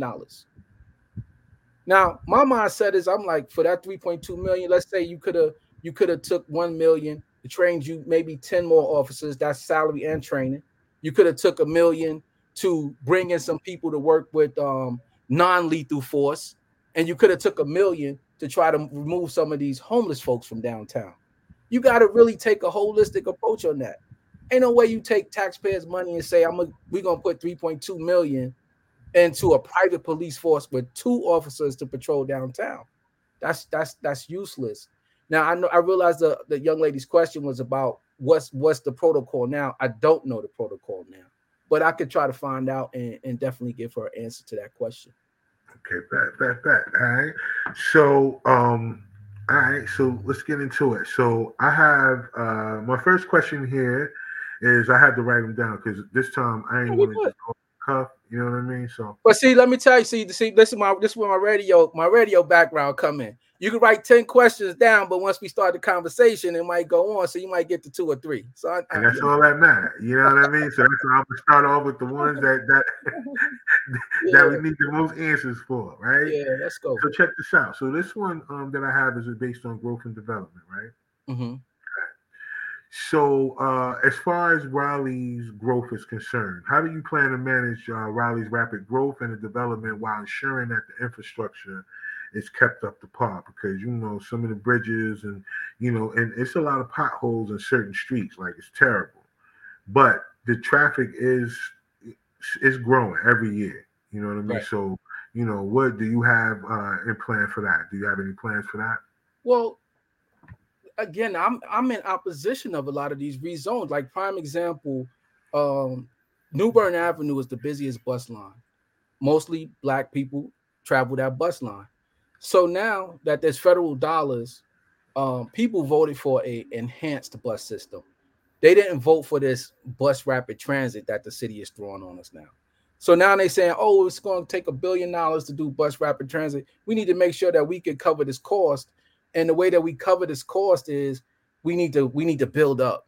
[SPEAKER 4] Now, my mindset is, I'm like, for that $3.2 million, let's say you could have took $1 million to train you maybe 10 more officers. That's salary and training. You could have took $1 million to bring in some people to work with non-lethal force, and you could have took $1 million to try to remove some of these homeless folks from downtown. You got to really take a holistic approach on that. Ain't no way you take taxpayers' money and say we're gonna put $3.2 million into a private police force with 2 officers to patrol downtown. That's useless. Now I realize the young lady's question was about what's the protocol now. I don't know the protocol now, but I could try to find out and definitely give her an answer to that question.
[SPEAKER 2] Okay, bet. All right. So all right, so let's get into it. So I have my first question here is, I had to write them down because this time I ain't want to just go cuff. You know what I mean? So,
[SPEAKER 4] but see, let me tell you. See, this is where my radio background come in. You can write 10 questions down, but once we start the conversation, it might go on. So you might get to 2 or 3. So
[SPEAKER 2] and that's all that matters. You know what I mean? So that's why I'm gonna start off with the ones that we need the most answers for, right?
[SPEAKER 4] Yeah, let's go.
[SPEAKER 2] So check this out. So this one that I have is based on growth and development, right?
[SPEAKER 4] Mm-hmm.
[SPEAKER 2] So, as far as Raleigh's growth is concerned, how do you plan to manage Raleigh's rapid growth and the development while ensuring that the infrastructure is kept up to par? Because some of the bridges and it's a lot of potholes in certain streets, like it's terrible. But the traffic is growing every year. You know what I mean?
[SPEAKER 4] Right.
[SPEAKER 2] So, what do you have in plan for that? Do you have any plans for that?
[SPEAKER 4] Well, again, I'm in opposition of a lot of these rezones. Like prime example, New Bern Avenue is the busiest bus line. Mostly black people travel that bus line. So now that there's federal dollars, people voted for a enhanced bus system. They didn't vote for this bus rapid transit that the city is throwing on us now. So now they saying, oh, it's going to take $1 billion to do bus rapid transit. We need to make sure that we can cover this cost. And the way that we cover this cost is we need to build up.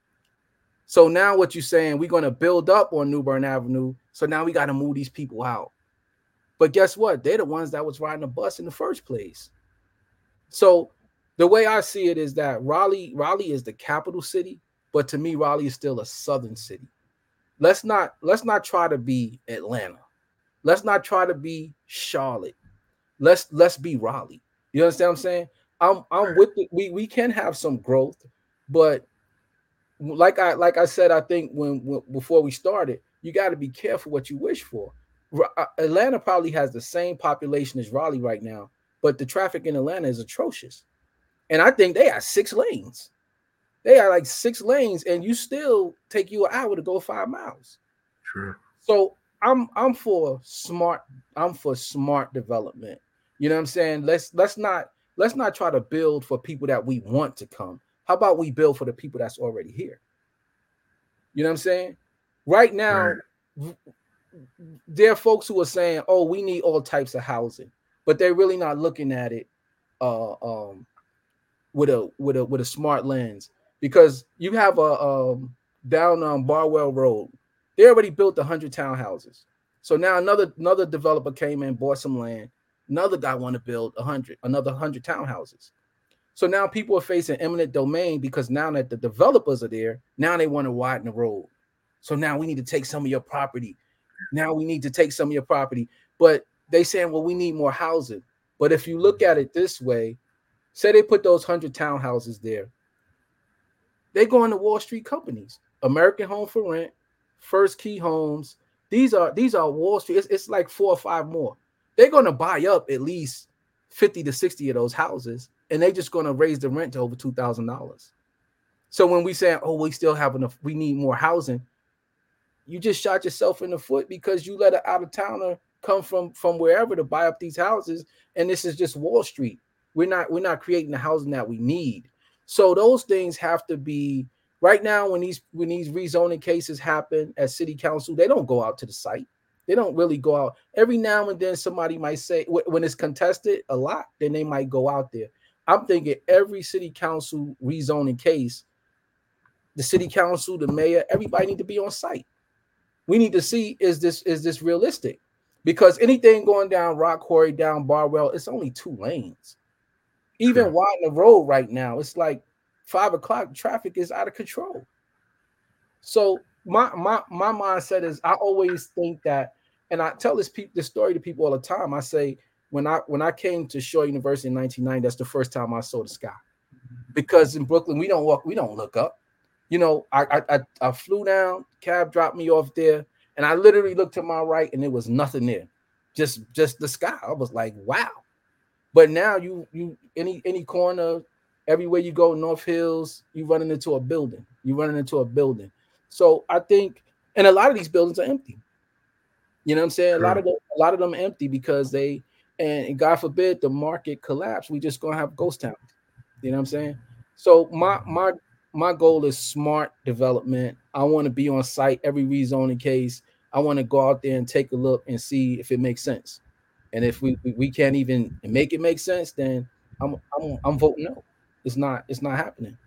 [SPEAKER 4] So now what you're saying, we're going to build up on New Bern Avenue. So now we got to move these people out. But guess what? They're the ones that was riding the bus in the first place. So the way I see it is that Raleigh is the capital city, but to me, Raleigh is still a southern city. Let's not try to be Atlanta. Let's not try to be Charlotte. Let's be Raleigh. You understand what I'm saying? I'm with it. We can have some growth, but like I said, I think when before we started, you got to be careful what you wish for. Atlanta probably has the same population as Raleigh right now, but the traffic in Atlanta is atrocious. And I think they have 6 lanes. They are like 6 lanes, and you still take you an hour to go 5 miles.
[SPEAKER 2] Sure.
[SPEAKER 4] So I'm for smart development. You know what I'm saying? Let's not try to build for people that we want to come. How about we build for the people that's already here? You know what I'm saying? Right now, there are folks who are saying, "Oh, we need all types of housing," but they're really not looking at it with a smart lens. Because you have a down on Barwell Road, they already built 100 townhouses. So now another developer came in, bought some land. Another guy want to build another 100 townhouses. So now people are facing eminent domain because now that the developers are there, now they want to widen the road. So now we need to take some of your property. But they saying, well, we need more housing. But if you look at it this way, say they put those 100 townhouses there, they go into Wall Street companies, American Home for Rent, First Key Homes. These are Wall Street. It's like 4 or 5 more. They're going to buy up at least 50 to 60 of those houses, and they're just going to raise the rent to over $2,000. So when we say, oh, we still have enough, we need more housing, you just shot yourself in the foot because you let an out-of-towner come from wherever to buy up these houses, and this is just Wall Street. We're not creating the housing that we need. So those things have to be right now. When these rezoning cases happen at city council, they don't go out to the site. They don't really go out. Every now and then somebody might say, when it's contested a lot, then they might go out there. I'm thinking every city council rezoning case, the city council, the mayor, everybody need to be on site. We need to see, is this realistic? Because anything going down Rock Quarry, down Barwell, it's only 2 lanes. Even widen the road right now, it's like 5 o'clock. Traffic is out of control. So my mindset is, I always think that, and I tell this story to people all the time. I say, when I came to Shaw University in 1990, that's the first time I saw the sky. Because in Brooklyn, we don't look up. You know, I flew down, cab dropped me off there, and I literally looked to my right, and there was nothing there, just the sky. I was like, wow. But now you any corner, everywhere you go, North Hills, you running into a building. So I think, and a lot of these buildings are empty. You know what I'm saying? Sure. A lot of them empty because and God forbid the market collapse. We just gonna have ghost towns. You know what I'm saying? So my goal is smart development. I want to be on site every rezoning case. I want to go out there and take a look and see if it makes sense. And if we can't even make it make sense, then I'm voting no. It's not happening.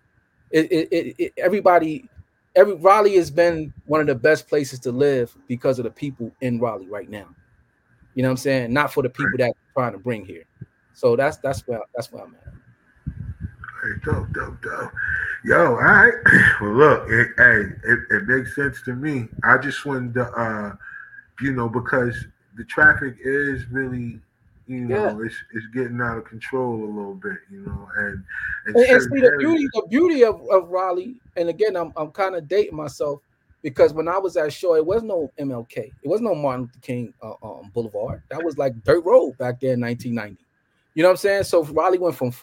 [SPEAKER 4] Raleigh has been one of the best places to live because of the people in Raleigh right now. You know what I'm saying? Not for the people that are trying to bring here. So that's where I'm at.
[SPEAKER 2] Dope. Yo, all right. Well, look, it makes sense to me. I just wanted to, because the traffic is really,
[SPEAKER 4] Yeah.
[SPEAKER 2] it's getting out of control a little bit, and
[SPEAKER 4] And
[SPEAKER 2] certain
[SPEAKER 4] see
[SPEAKER 2] areas.
[SPEAKER 4] the beauty of Raleigh, and again, I'm kind of dating myself because when I was at Shaw, it was no MLK, it was no Martin Luther King Boulevard. That was like dirt road back there in 1990. You know what I'm saying? So Raleigh went from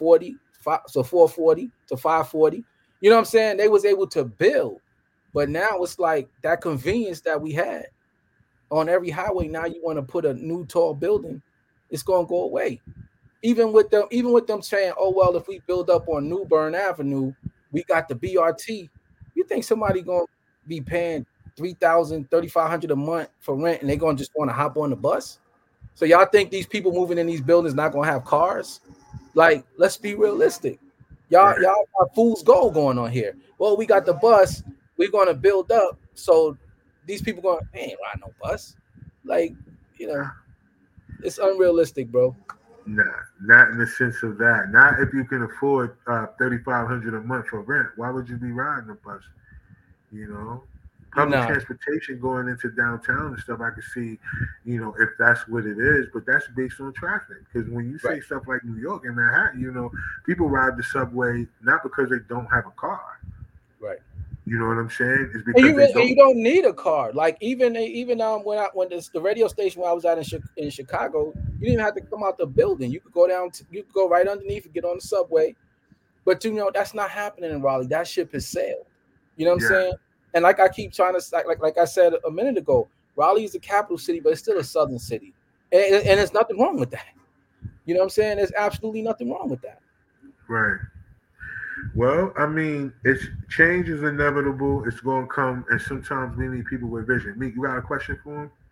[SPEAKER 4] 440 to 540. You know what I'm saying? They was able to build, but now it's like that convenience that we had on every highway. Now you want to put a new tall building, it's gonna go away. Even with them saying, "Oh well, if we build up on New Bern Avenue, we got the BRT." You think somebody gonna be paying 3,000, 3,500 a month for rent, and they're gonna just want to hop on the bus? So y'all think these people moving in these buildings not gonna have cars? Like, let's be realistic.
[SPEAKER 2] Right.
[SPEAKER 4] Y'all got fool's gold going on here. Well, we got the bus. We're gonna build up, so these people going, they ain't ride no bus. Like, you know, it's unrealistic, bro.
[SPEAKER 2] Nah, not in the sense of that. Not if you can afford 3,500 a month for rent. Why would you be riding a bus? You know, public
[SPEAKER 4] Nah,
[SPEAKER 2] transportation going into downtown and stuff. I can see, if that's what it is, but that's based on traffic. Because when you
[SPEAKER 4] right,
[SPEAKER 2] say stuff like New York and Manhattan, people ride the subway not because they don't have a car.
[SPEAKER 4] right.
[SPEAKER 2] You know what I'm saying? It's
[SPEAKER 4] And
[SPEAKER 2] because they
[SPEAKER 4] you
[SPEAKER 2] don't.
[SPEAKER 4] don't need a car. Like even when the radio station where I was at in Chicago, you didn't even have to come out the building. You could go down. You could go right underneath and get on the subway. But that's not happening in Raleigh. That ship has sailed. You know what I'm
[SPEAKER 2] Yeah,
[SPEAKER 4] saying? And like I keep trying to like I said a minute ago, Raleigh is the capital city, but it's still a southern city, and there's nothing wrong with that. You know what I'm saying? There's absolutely nothing wrong with that.
[SPEAKER 2] right. Well, I mean, it's change is inevitable. It's going to come, and sometimes we need people with vision. Meek, you got a question for him?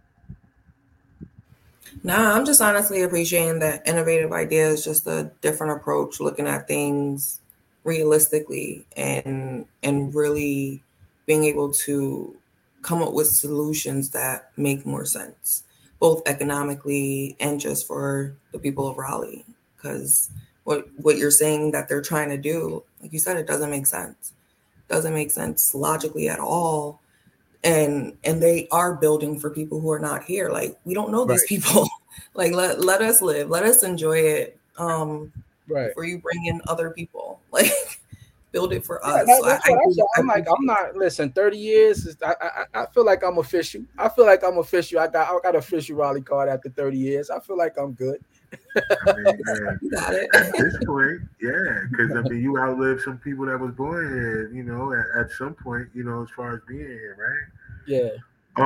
[SPEAKER 3] Nah, I'm just honestly appreciating that innovative ideas, just a different approach, looking at things realistically and really being able to come up with solutions that make more sense, both economically and just for the people of Raleigh. Because what you're saying that they're trying to do, like you said, it doesn't make sense. Doesn't make sense logically at all, and they are building for people who are not here. Like, we don't know these
[SPEAKER 4] Right,
[SPEAKER 3] people. Like, let us live, let us enjoy it,
[SPEAKER 4] right.
[SPEAKER 3] before you bring in other people. Like, build it for
[SPEAKER 4] Yeah,
[SPEAKER 3] us. So
[SPEAKER 4] that's what I said.
[SPEAKER 3] I
[SPEAKER 4] I'm like, I'm
[SPEAKER 3] appreciate
[SPEAKER 4] not. Listen, 30 years. I feel like I'm official. I feel like I'm official. I got an official Raleigh card after 30 years. I feel like I'm good.
[SPEAKER 2] I mean,
[SPEAKER 3] you got it.
[SPEAKER 2] at this point, yeah, because I mean, you outlived some people that was born here, at some point, as far as being here,
[SPEAKER 4] Yeah,
[SPEAKER 2] right?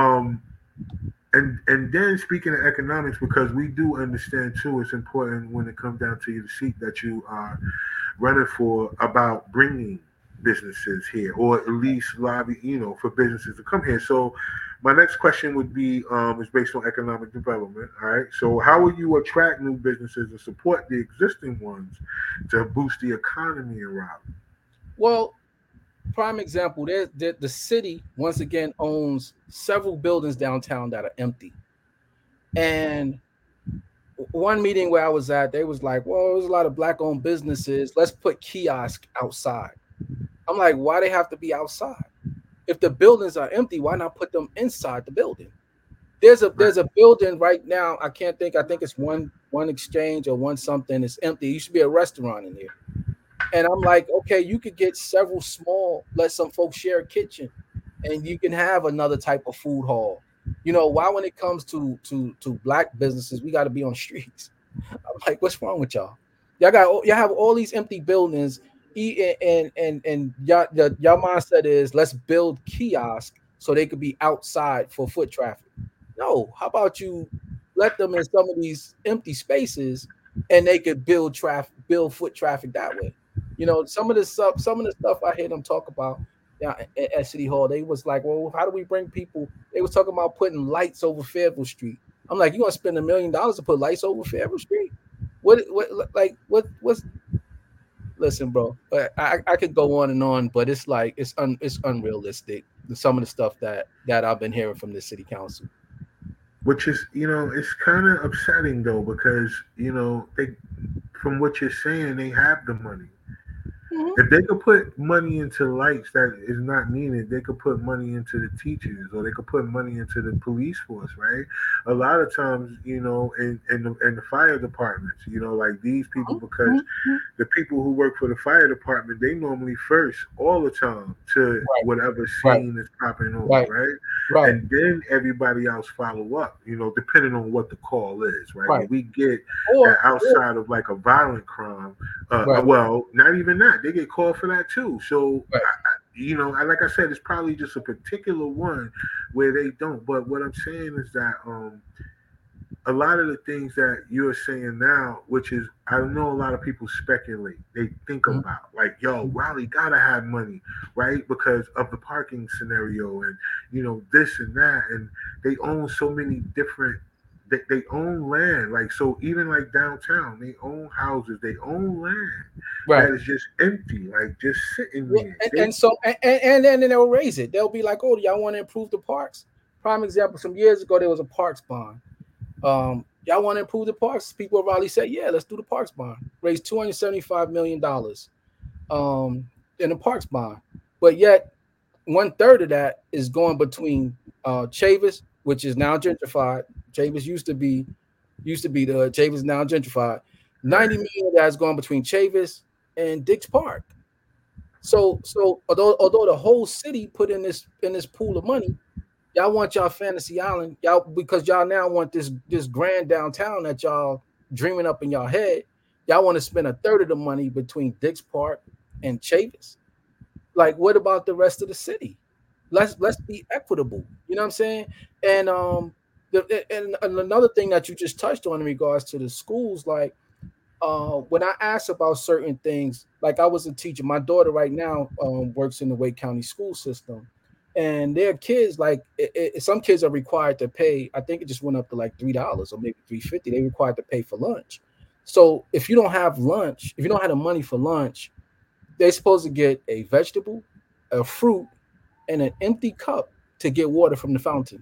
[SPEAKER 2] And then speaking of economics, because we do understand too, it's important when it comes down to the seat that you are running for about bringing businesses here, or at least lobby, for businesses to come here. So my next question would be is based on economic development. All right. So how will you attract new businesses and support the existing ones to boost the economy around?
[SPEAKER 4] well, prime example, the city once again owns several buildings downtown that are empty. And one meeting where I was at, they was like, well, there's a lot of black owned businesses. Let's put kiosks outside. I'm like, why they have to be outside? If the buildings are empty, why not put them inside the building?
[SPEAKER 2] Right.
[SPEAKER 4] There's a building right now. I think it's one exchange or one something. It's empty. It used to be a restaurant in there. And I'm like, okay, you could get several small, let some folks share a kitchen, and you can have another type of food hall. Why when it comes to black businesses, we got to be on streets. I'm like, what's wrong with y'all? Y'all have all these empty buildings, and y'all mindset is let's build kiosks so they could be outside for foot traffic. No, how about you let them in some of these empty spaces and they could build foot traffic that way. Some of the stuff I hear them talk about, yeah, at City Hall, they was like, well, how do we bring people? They was talking about putting lights over Fairville Street. I'm like, you gonna spend $1 million to put lights over Fairville Street? What's listen, bro. I could go on and on, but it's like it's unrealistic. Some of the stuff that I've been hearing from the city council.
[SPEAKER 2] Which is, it's kind of upsetting though, because, they, from what you're saying, they have the money. If they could put money into lights that is not needed, they could put money into the teachers, or they could put money into the police force, right? A lot of times, you know, in the fire departments, you know, like these people, because the people who work for the fire department, they normally first all the time to whatever scene is popping off, right? And then everybody else follow up, you know, depending on what the call is, right? When we get outside of like a violent crime, well, not even that, they get called for that too. So, you know, like I said, it's probably just a particular one where they don't. But what I'm saying is that a lot of the things that you're saying now, which is, I know a lot of people speculate, they think about like, yo, Raleigh gotta have money, right? Because of the parking scenario and, you know, this and that. And they own so many different, they own land. Like, so even like downtown, they own houses, they own land that is just empty, like just sitting there.
[SPEAKER 4] And then they'll raise it. They'll be like, oh, do y'all want to improve the parks? Prime example, some years ago, there was a parks bond. Y'all want to improve the parks? People at Raleigh said, yeah, let's do the parks bond. Raised $275 million in the parks bond. But yet, 1/3 of that is going between Chavis, which is now gentrified. Chavis used to be the Chavis now gentrified. 90 million of that is going between Chavis and Dix Park. So although the whole city put in this pool of money, y'all want y'all Fantasy Island, y'all, because y'all now want this grand downtown that y'all dreaming up in y'all head. Y'all want to spend 1/3 of the money between Dix Park and Chavis. Like, what about the rest of the city? Let's be equitable. You know what I'm saying? And and another thing that you just touched on in regards to the schools, like when I asked about certain things, like I was a teacher. My daughter right now works in the Wake County school system. And their kids, like some kids are required to pay. I think it just went up to like $3 or maybe $3.50. They required to pay for lunch. So if you don't have lunch, if you don't have the money for lunch, they're supposed to get a vegetable, a fruit, and an empty cup to get water from the fountain.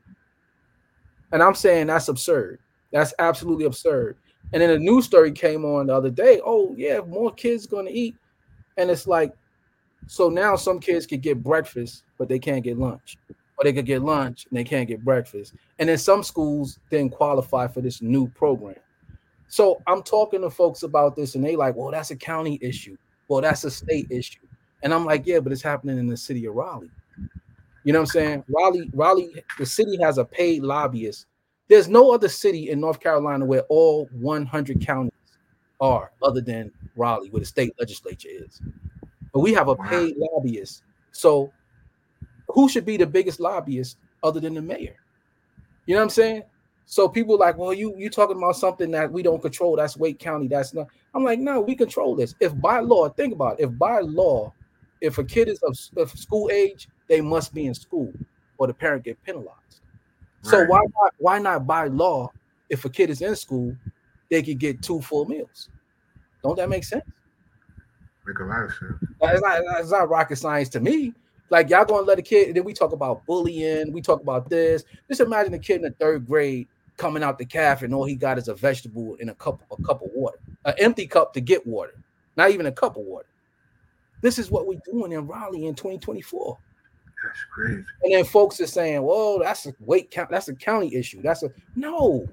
[SPEAKER 4] And I'm saying that's absurd. That's absolutely absurd. And then a news story came on the other day. Oh yeah, more kids going to eat, and it's like, so now some kids could get breakfast, but they can't get lunch. Or they could get lunch and they can't get breakfast. And then some schools didn't qualify for this new program. So I'm talking to folks about this and they like, well, that's a county issue. Well, that's a state issue. And I'm like, yeah, but it's happening in the city of Raleigh. You know what I'm saying? Raleigh, the city has a paid lobbyist. There's no other city in North Carolina where all 100 counties are other than Raleigh, where the state legislature is. But we have a paid lobbyist. So who should be the biggest lobbyist other than the mayor? You know what I'm saying? So people are like, well, you talking about something that we don't control. That's Wake County. That's not. I'm like, no, we control this. If by law, think about it. If by law, if a kid is of school age, they must be in school or the parent get penalized. So why not by law, if a kid is in school, they could get 2 full meals? Don't that make sense?
[SPEAKER 2] Make a lot of sense.
[SPEAKER 4] It's not rocket science to me. Like, y'all gonna let a kid, and then we talk about bullying, we talk about this. Just imagine a kid in the 3rd grade coming out the cafe and all he got is a vegetable and a cup of water, an empty cup to get water, not even a cup of water. This is what we're doing in Raleigh in 2024.
[SPEAKER 2] That's crazy.
[SPEAKER 4] And then folks are saying, well, that's a Wake County, that's a county issue. No.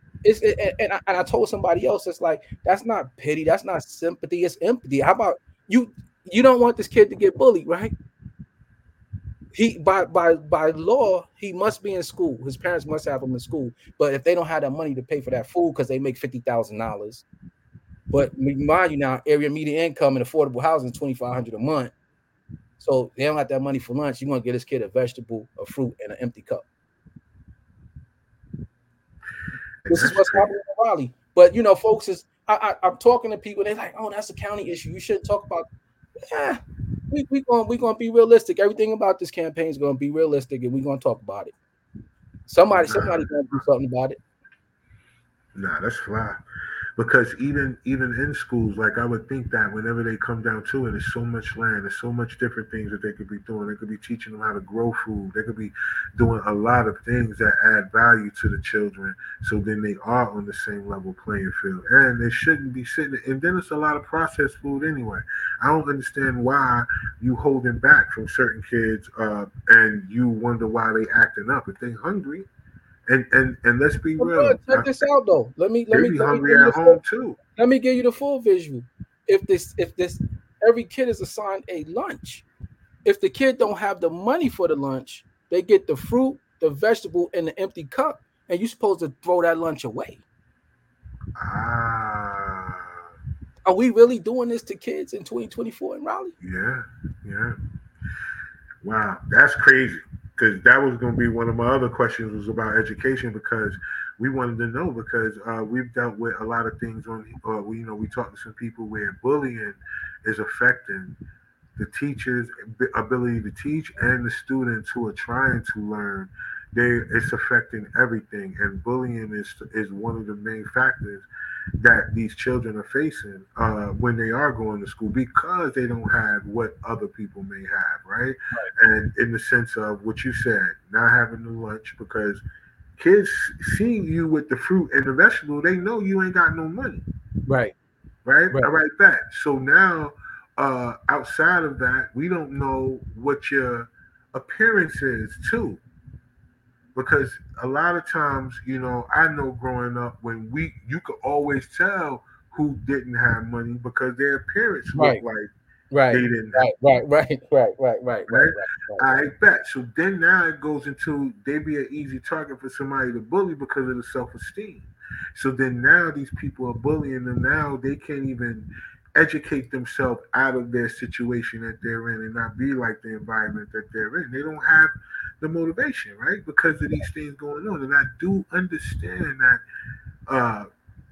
[SPEAKER 4] And I told somebody else, it's like, that's not pity, that's not sympathy, it's empathy. How about you don't want this kid to get bullied, right? He by law, he must be in school. His parents must have him in school. But if they don't have that money to pay for that food because they make $50,000, but mind you now, area median income and affordable housing is $2,500 a month. So they don't have that money for lunch. You're gonna get this kid a vegetable, a fruit, and an empty cup. This is what's happening in Raleigh. But you know, folks, I'm talking to people, they're like, oh, that's a county issue. You shouldn't talk about. Yeah, we're gonna be realistic. Everything about this campaign is gonna be realistic, and we're gonna talk about it. Somebody gonna do something about it.
[SPEAKER 2] Nah, that's fly. Because even in schools, like I would think that whenever they come down to it, there's so much land, there's so much different things that they could be doing. They could be teaching them how to grow food. They could be doing a lot of things that add value to the children. So then they are on the same level playing field, and they shouldn't be sitting. And then it's a lot of processed food anyway. I don't understand why you holding back from certain kids, and you wonder why they acting up if they hungry. And let's be real.
[SPEAKER 4] Check this out though. Let me
[SPEAKER 2] be hungry at home too.
[SPEAKER 4] Let me give you the full visual. If this every kid is assigned a lunch. If the kid don't have the money for the lunch, they get the fruit, the vegetable, and the empty cup, and you're supposed to throw that lunch away. Are we really doing this to kids in 2024 in Raleigh?
[SPEAKER 2] Yeah. Wow, that's crazy. Because that was going to be one of my other questions was about education, because we wanted to know, because we've dealt with a lot of things on, we talked to some people where bullying is affecting the teachers' ability to teach and the students who are trying to learn. It's affecting everything, and bullying is one of the main factors that these children are facing when they are going to school, because they don't have what other people may have, right? And in the sense of what you said, not having the lunch, because kids seeing you with the fruit and the vegetable, they know you ain't got no money.
[SPEAKER 4] Right.
[SPEAKER 2] All right, that. So now, outside of that, we don't know what your appearance is too. Because a lot of times, I know growing up when you could always tell who didn't have money because their appearance looked like they didn't have
[SPEAKER 4] right.
[SPEAKER 2] I bet. So then now it goes into they be an easy target for somebody to bully because of the self-esteem. So then now these people are bullying them. Now they can't even educate themselves out of their situation that they're in and not be like the environment that they're in. They don't have the motivation, right? Because of these things going on. And I do understand that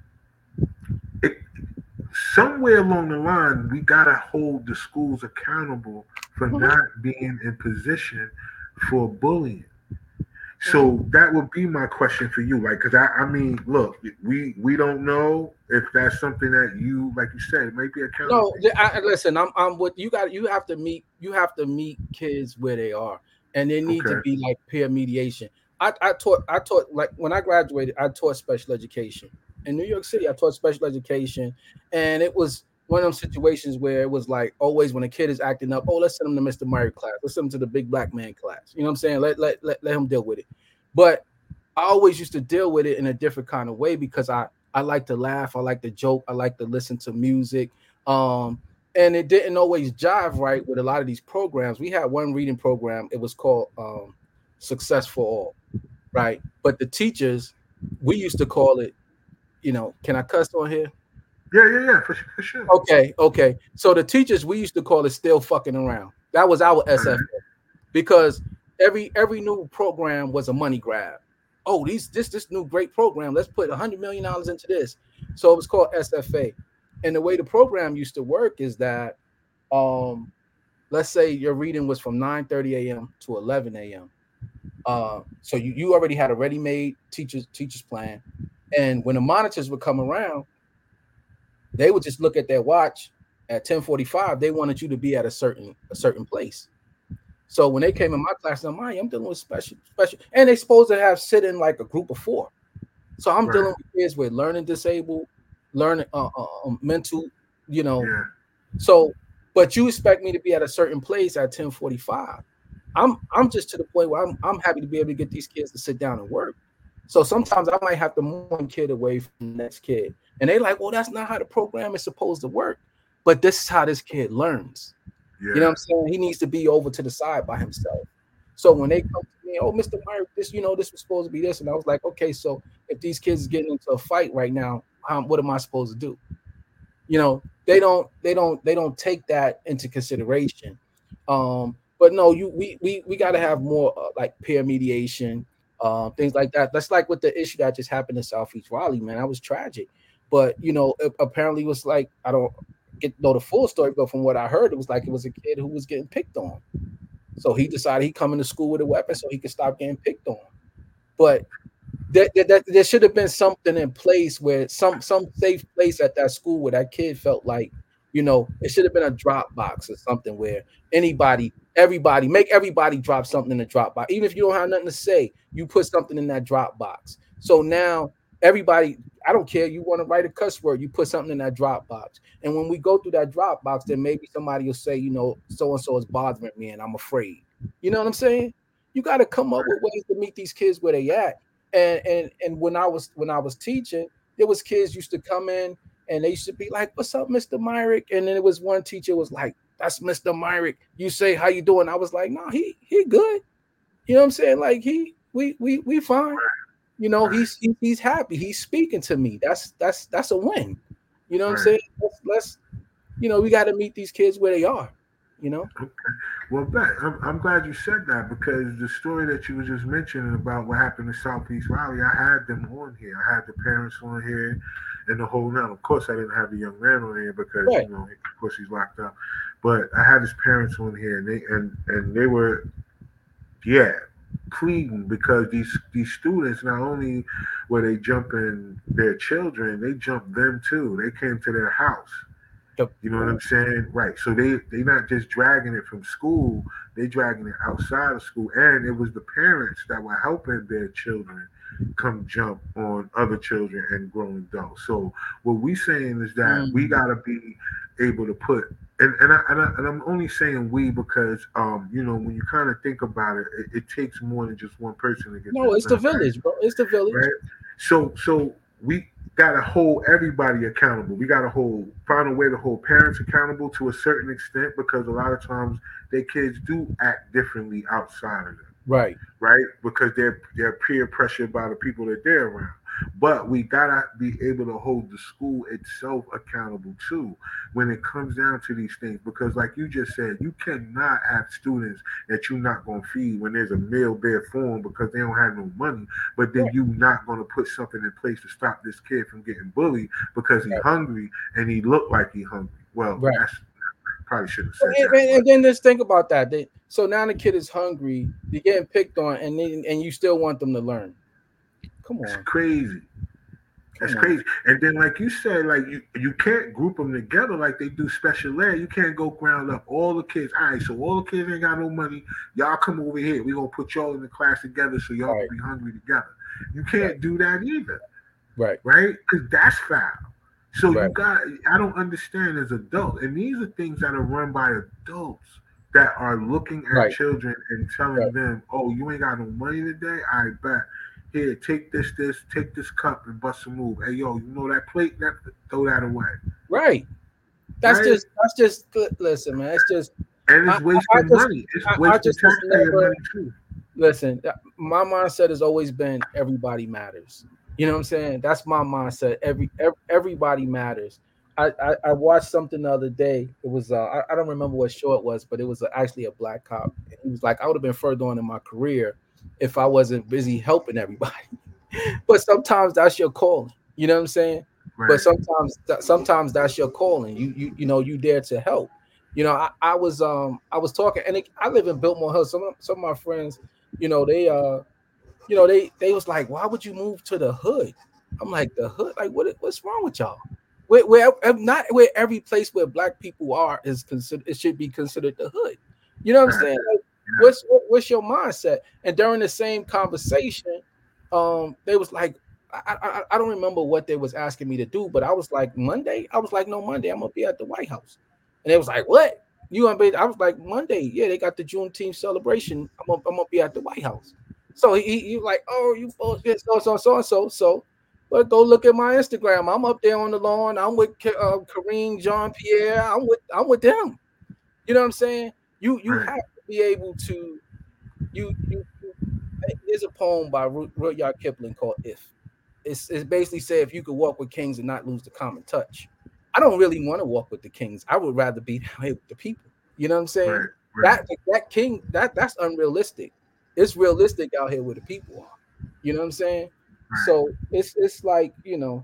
[SPEAKER 2] somewhere along the line, we got to hold the schools accountable for not being in position for bullying. So that would be my question for you. Like, because I mean, look, we don't know if that's something that you, like you said, it might be accountable.
[SPEAKER 4] No, listen, I'm what you got. You have to meet kids where they are. And there need to be like peer mediation. I taught like when I graduated, I taught special education in New York City. I taught special education, and it was one of those situations where it was like always when a kid is acting up, let's send him to Mr. Murray class, let's send him to the big black man class. You know what I'm saying? Let him deal with it. But I always used to deal with it in a different kind of way because I like to laugh, I like to joke, I like to listen to music. And it didn't always jive right with a lot of these programs. We had one reading program. It was called Success for All, right? But the teachers, we used to call it, can I cuss on here?
[SPEAKER 2] Yeah, for sure.
[SPEAKER 4] Okay. So the teachers, we used to call it Still Fucking Around. That was our SFA, because every new program was a money grab. Oh, this new great program. Let's put $100 million into this. So it was called SFA. And the way the program used to work is that, let's say your reading was from 9:30 a.m. to 11 a.m. So you already had a ready-made teacher's plan. And when the monitors would come around, they would just look at their watch at 10:45. They wanted you to be at a certain place. So when they came in my class, I'm dealing with special, and they supposed to have sit in like a group of 4. So I'm dealing with kids with learning disabled, learning mental, So, but you expect me to be at a certain place at 10:45. I'm just to the point where I'm happy to be able to get these kids to sit down and work. So sometimes I might have to move one kid away from the next kid, and they like, well, that's not how the program is supposed to work. But this is how this kid learns. Yeah. You know what I'm saying? He needs to be over to the side by himself. So when they come to me, Mr. Meyer, this was supposed to be this, and I was like, okay, so if these kids are getting into a fight right now, what am I supposed to do? They don't take that into consideration. But no, we got to have more like peer mediation, things like that. That's like with the issue that just happened in Southeast Raleigh, man. That was tragic. But apparently it was like, I don't know the full story, but from what I heard, it was a kid who was getting picked on. So he decided he'd come into school with a weapon so he could stop getting picked on. But there should have been something in place where some safe place at that school where that kid felt like, it should have been a drop box or something where everybody make everybody drop something in the drop box. Even if you don't have nothing to say, you put something in that drop box. So now everybody, I don't care, you want to write a cuss word, you put something in that drop box. And when we go through that drop box, then maybe somebody will say, so and so is bothering me and I'm afraid. You know what I'm saying? You got to come up with ways to meet these kids where they at. And when I was teaching, there was kids used to come in and they used to be like, "What's up, Mr. Myrick?" And then it was one teacher was like, "That's Mr. Myrick." You say, "How you doing?" I was like, "No, he good." You know what I'm saying? Like we fine. He's happy. He's speaking to me. That's a win. You know what I'm saying? Let's we got to meet these kids where they are.
[SPEAKER 2] Okay. Well, I'm glad you said that, because the story that you were just mentioning about what happened in Southeast Raleigh, I had them on here. I had the parents on here and the whole nine. Of course, I didn't have the young man on here because of course he's locked up. But I had his parents on here, and they were, pleading, because these students, not only were they jumping their children, they jumped them too. They came to their house. You know what I'm saying? Right. So they not just dragging it from school, they dragging it outside of school. And it was the parents that were helping their children come jump on other children and grown adults. So what we saying is that we gotta be able to put, and I'm only saying we because when you kind of think about it, it takes more than just one person to get.
[SPEAKER 4] No, it's the village, bro. It's the village.
[SPEAKER 2] Right. So we gotta hold everybody accountable. We gotta find a way to hold parents accountable to a certain extent, because a lot of times their kids do act differently outside of them.
[SPEAKER 4] Right.
[SPEAKER 2] Because they're peer pressured by the people that they're around. But we gotta be able to hold the school itself accountable too when it comes down to these things. Because like you just said, you cannot have students that you're not gonna feed when there's a meal there for them because they don't have no money. But then you're not gonna put something in place to stop this kid from getting bullied because he's hungry and he looked like he's hungry. Well, that's probably shouldn't have said that.
[SPEAKER 4] And then just think about that. So now the kid is hungry, you're getting picked on, and you still want them to learn. Come on.
[SPEAKER 2] It's crazy. That's crazy. And then, like you said, like you can't group them together like they do special ed. You can't go ground up all the kids. All right, so all the kids ain't got no money. Y'all come over here. We're going to put y'all in the class together so y'all can be hungry together. You can't do that either.
[SPEAKER 4] Right.
[SPEAKER 2] Because that's foul. So I don't understand as adults. And these are things that are run by adults that are looking at children and telling them, "Oh, you ain't got no money today? I bet. Here, take this cup and bust a move. Hey, yo, you know that plate? Throw that away."
[SPEAKER 4] Right. That's just. Listen, man. It's just.
[SPEAKER 2] And it's wasting money. It's wasting taxpayer money too.
[SPEAKER 4] Listen, my mindset has always been everybody matters. You know what I'm saying? That's my mindset. Everybody matters. I watched something the other day. It was I don't remember what show it was, but it was actually a black cop. He was like, I would have been further on in my career if I wasn't busy helping everybody. But sometimes that's your calling. You know what I'm saying? Right. But sometimes that's your calling. You there to help. I was talking, and I live in Biltmore Hills. Some of my friends, they was like, why would you move to the hood? I'm like, the hood? Like, what's wrong with y'all? Where not where every place where black people are is considered, it should be considered the hood. You know what I'm saying? Like, what's your mindset? And during the same conversation, they was like, I don't remember what they was asking me to do, but I was like, Monday? I was like, no, Monday, I'm gonna be at the White House. And they was like, what? You gonna be? I was like, Monday, yeah, they got the Juneteenth celebration. I'm gonna be at the White House. So he like, oh, you so. But go look at my Instagram. I'm up there on the lawn. I'm with Kareem, Jean-Pierre. I'm with them. You know what I'm saying? You have to be able to. There's a poem by Rudyard Kipling called "If." It's basically say if you could walk with kings and not lose the common touch. I don't really want to walk with the kings. I would rather be that way with the people. You know what I'm saying? Right. That king that's unrealistic. It's realistic out here where the people are. You know what I'm saying? So it's like, you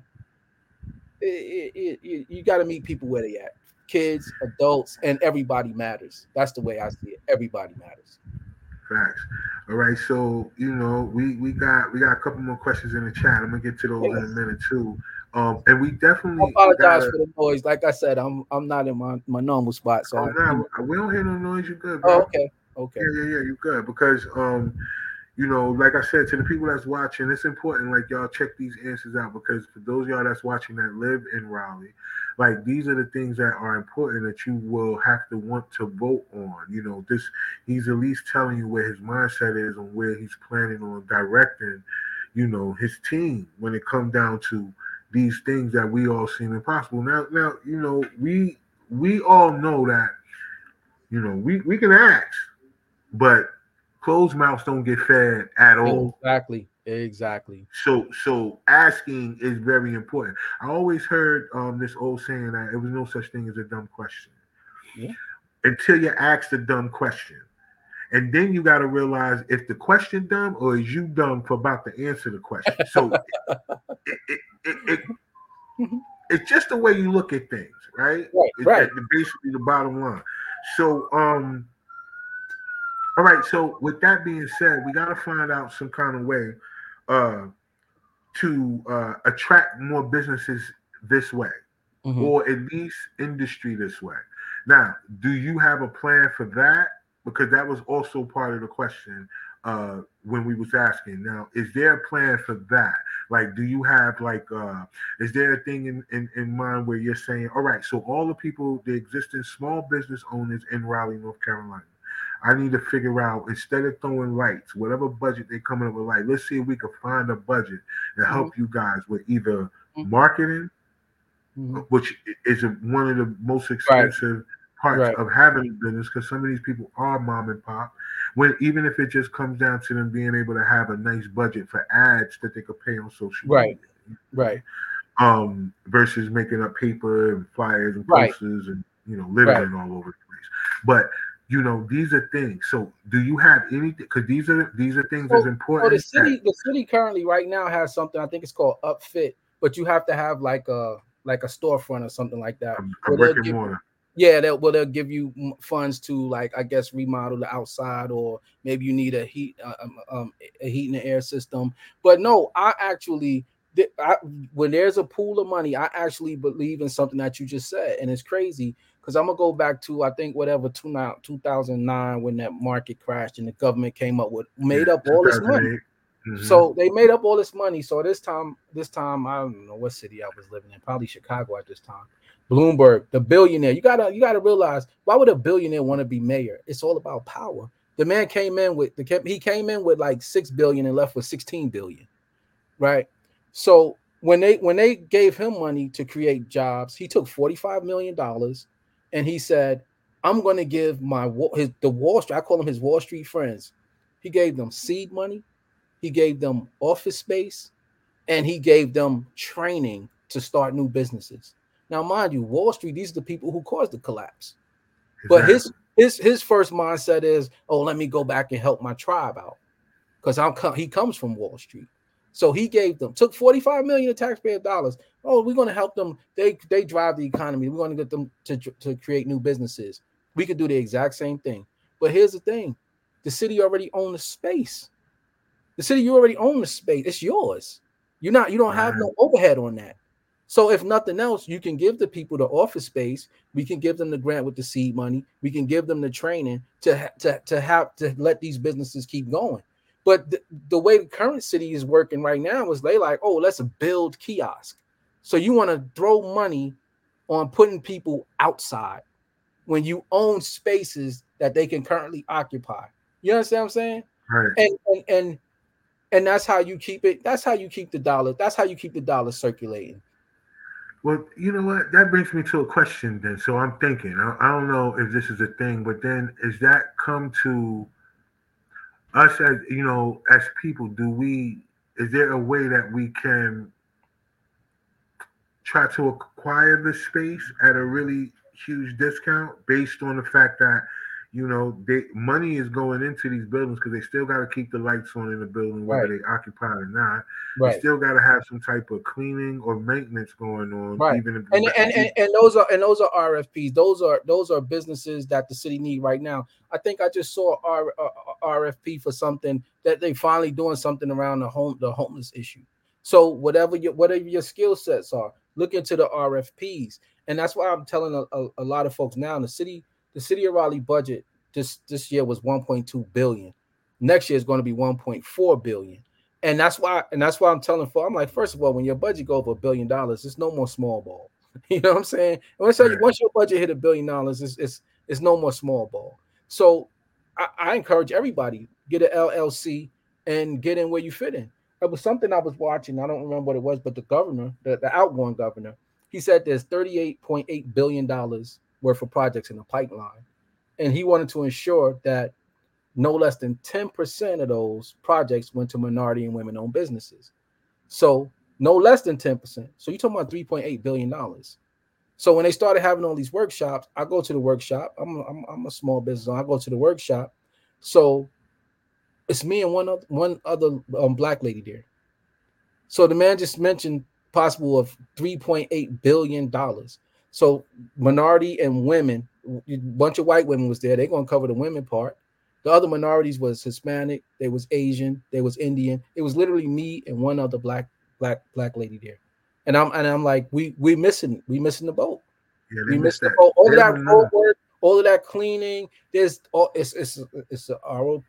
[SPEAKER 4] got to meet people where they at. Kids, adults, and everybody matters. That's the way I see it. Everybody matters.
[SPEAKER 2] Facts. All right, so we got a couple more questions in the chat. I'm gonna get to those in a minute too. And we
[SPEAKER 4] I
[SPEAKER 2] definitely
[SPEAKER 4] apologize
[SPEAKER 2] gotta.
[SPEAKER 4] for the noise. Like I said, I'm not in my normal spot, so
[SPEAKER 2] Oh no, we don't hear no noise. You good,
[SPEAKER 4] Oh,
[SPEAKER 2] bro?
[SPEAKER 4] okay, okay.
[SPEAKER 2] Yeah. You good because like I said to the people that's watching, it's important like y'all check these answers out because for those of y'all that's watching that live in Raleigh, like these are the things that are important that you will have to want to vote on. He's at least telling you where his mindset is and where he's planning on directing, his team when it comes down to these things that we all seem impossible. Now, we all know that, we can ask, but closed mouths don't get fed at all.
[SPEAKER 4] Exactly.
[SPEAKER 2] So asking is very important. I always heard this old saying that there was no such thing as a dumb question.
[SPEAKER 4] Yeah.
[SPEAKER 2] Until you ask the dumb question. And then you got to realize if the question dumb or is you dumb for about to answer the question. So it's just the way you look at things, right?
[SPEAKER 4] Right.
[SPEAKER 2] Basically the bottom line. So all right, so with that being said, we got to find out some kind of way to attract more businesses this way, or at least industry this way. Now, do you have a plan for that? Because that was also part of the question when we was asking. Now, is there a plan for that? Like, do you have is there a thing in mind where you're saying, all right, so all the people, the existing small business owners in Raleigh, North Carolina, I need to figure out, instead of throwing lights, whatever budget they're coming up with, like, let's see if we can find a budget to help you guys with either marketing, which is one of the most expensive parts of having a business, because some of these people are mom and pop. Even if it just comes down to them being able to have a nice budget for ads that they could pay on social media.
[SPEAKER 4] Right.
[SPEAKER 2] Versus making up paper and flyers and posters and littering all over the place. But these are things. So do you have anything? Because these are things that's important.
[SPEAKER 4] So the city currently right now has something, I think it's called Upfit, but you have to have like a storefront or something like that.
[SPEAKER 2] A brick and mortar.
[SPEAKER 4] Yeah, they'll give you funds to, like, I guess, remodel the outside, or maybe you need a heat and air system. But no, when there's a pool of money, I actually believe in something that you just said, and it's crazy because I'm gonna go back to, I think, 2009 when that market crashed and the government came up with made up all this money. So they made up all this money. So this time I don't know what city I was living in, probably Chicago at this time. Bloomberg, the billionaire. You gotta realize, why would a billionaire want to be mayor? It's all about power. The man came in with like $6 billion and left with $16 billion, right? So when they gave him money to create jobs, he took $45 million and he said, I'm going to give the Wall Street, I call them his Wall Street friends. He gave them seed money, he gave them office space, and he gave them training to start new businesses. Now, mind you, Wall Street, these are the people who caused the collapse. Exactly. But his first mindset is, oh, let me go back and help my tribe out, because he comes from Wall Street. So he took $45 million of taxpayer dollars. Oh, we're going to help them. They drive the economy. We're going to get them to create new businesses. We could do the exact same thing. But here's the thing. The city already owns the space. You already own the space. It's yours. You don't have no overhead on that. So if nothing else, you can give the people the office space. We can give them the grant with the seed money. We can give them the training to let these businesses keep going. But the way the current city is working right now is they like, oh, let's build kiosk. So you want to throw money on putting people outside when you own spaces that they can currently occupy. You understand what I'm saying?
[SPEAKER 2] Right.
[SPEAKER 4] And that's how you keep it. That's how you keep the dollar. That's how you keep the dollar circulating.
[SPEAKER 2] Well, you know what? That brings me to a question then. So I'm thinking, I don't know if this is a thing, but then is that come to us as people? Is there a way that we can try to acquire the space at a really huge discount based on the fact that, you know, money is going into these buildings because they still got to keep the lights on in the building, whether they occupied or not. Right. They still got to have some type of cleaning or maintenance going on,
[SPEAKER 4] right?
[SPEAKER 2] Even if
[SPEAKER 4] and those are RFPs. Those are businesses that the city need right now. I think I just saw RFP for something that they finally doing something around the homeless issue. So whatever your skill sets are, look into the RFPs, and that's why I'm telling a lot of folks now in the city. The city of Raleigh budget this year was 1.2 billion. Next year is going to be 1.4 billion. And that's why I'm telling folks, I'm like, first of all, when your budget go over $1 billion, it's no more small ball. You know what I'm saying? Once your budget hit $1 billion, it's no more small ball. So I encourage everybody, get an LLC and get in where you fit in. It was something I was watching. I don't remember what it was, but the governor, the outgoing governor, he said there's $38.8 billion worth of projects in the pipeline. And he wanted to ensure that no less than 10% of those projects went to minority and women-owned businesses. So no less than 10%. So you're talking about $3.8 billion. So when they started having all these workshops, I go to the workshop. I'm a small business owner. I go to the workshop. So it's me and one other black lady there. So the man just mentioned possible of $3.8 billion. So minority and women, a bunch of white women was there. They're going to cover the women part. The other minorities was Hispanic, they was Asian, they was Indian. It was literally me and one other black lady there. And I'm like, we missing the boat. Yeah, we missed the boat. All of that road work, all of that cleaning. There's it's a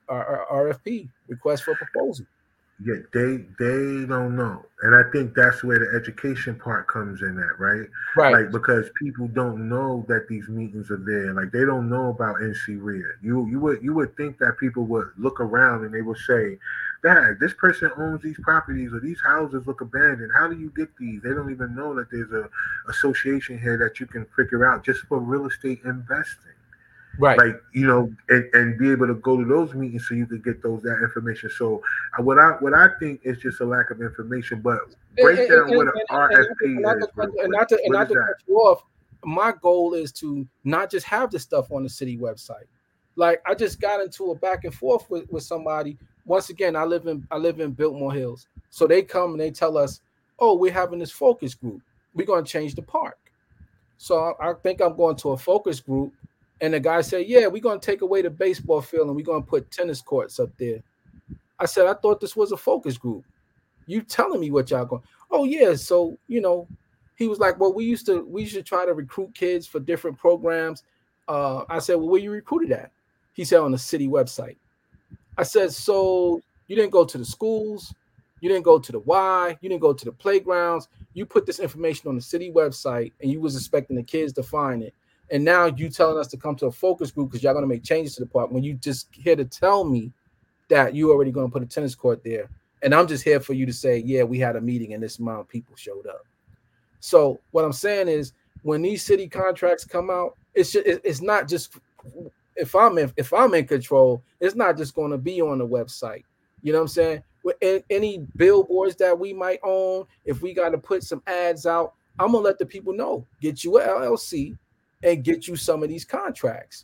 [SPEAKER 4] RFP, request for proposal.
[SPEAKER 2] Yeah, they don't know, and I think that's where the education part comes in at, right?
[SPEAKER 4] Right.
[SPEAKER 2] Like, because people don't know that these meetings are there, like they don't know about NCREA. You would think that people would look around and they would say, "Dad, this person owns these properties or these houses look abandoned. How do you get these?" They don't even know that there's a association here that you can figure out just for real estate investing.
[SPEAKER 4] Right.
[SPEAKER 2] Like, you know, and be able to go to those meetings so you could get that information. So what I think is just a lack of information, but break down what an RFP is.
[SPEAKER 4] And not to cut you off, my goal is to not just have the stuff on the city website. Like, I just got into a back and forth with somebody. Once again, I live in Biltmore Hills. So they come and they tell us, oh, we're having this focus group. We're going to change the park. So I think I'm going to a focus group. And the guy said, yeah, we're going to take away the baseball field and we're going to put tennis courts up there. I said, I thought this was a focus group. You telling me what y'all going? Oh, yeah. So, you know, he was like, well, we should try to recruit kids for different programs. I said, well, where you recruited at? He said, on the city website. I said, so you didn't go to the schools. You didn't go to the Y. You didn't go to the playgrounds. You put this information on the city website and you was expecting the kids to find it. And now you telling us to come to a focus group because y'all going to make changes to the park when you just here to tell me that you already going to put a tennis court there. And I'm just here for you to say, yeah, we had a meeting and this amount of people showed up. So what I'm saying is when these city contracts come out, it's not just if I'm in control, it's not just going to be on the website. You know what I'm saying? With any billboards that we might own, if we got to put some ads out, I'm going to let the people know, get you an LLC and get you some of these contracts.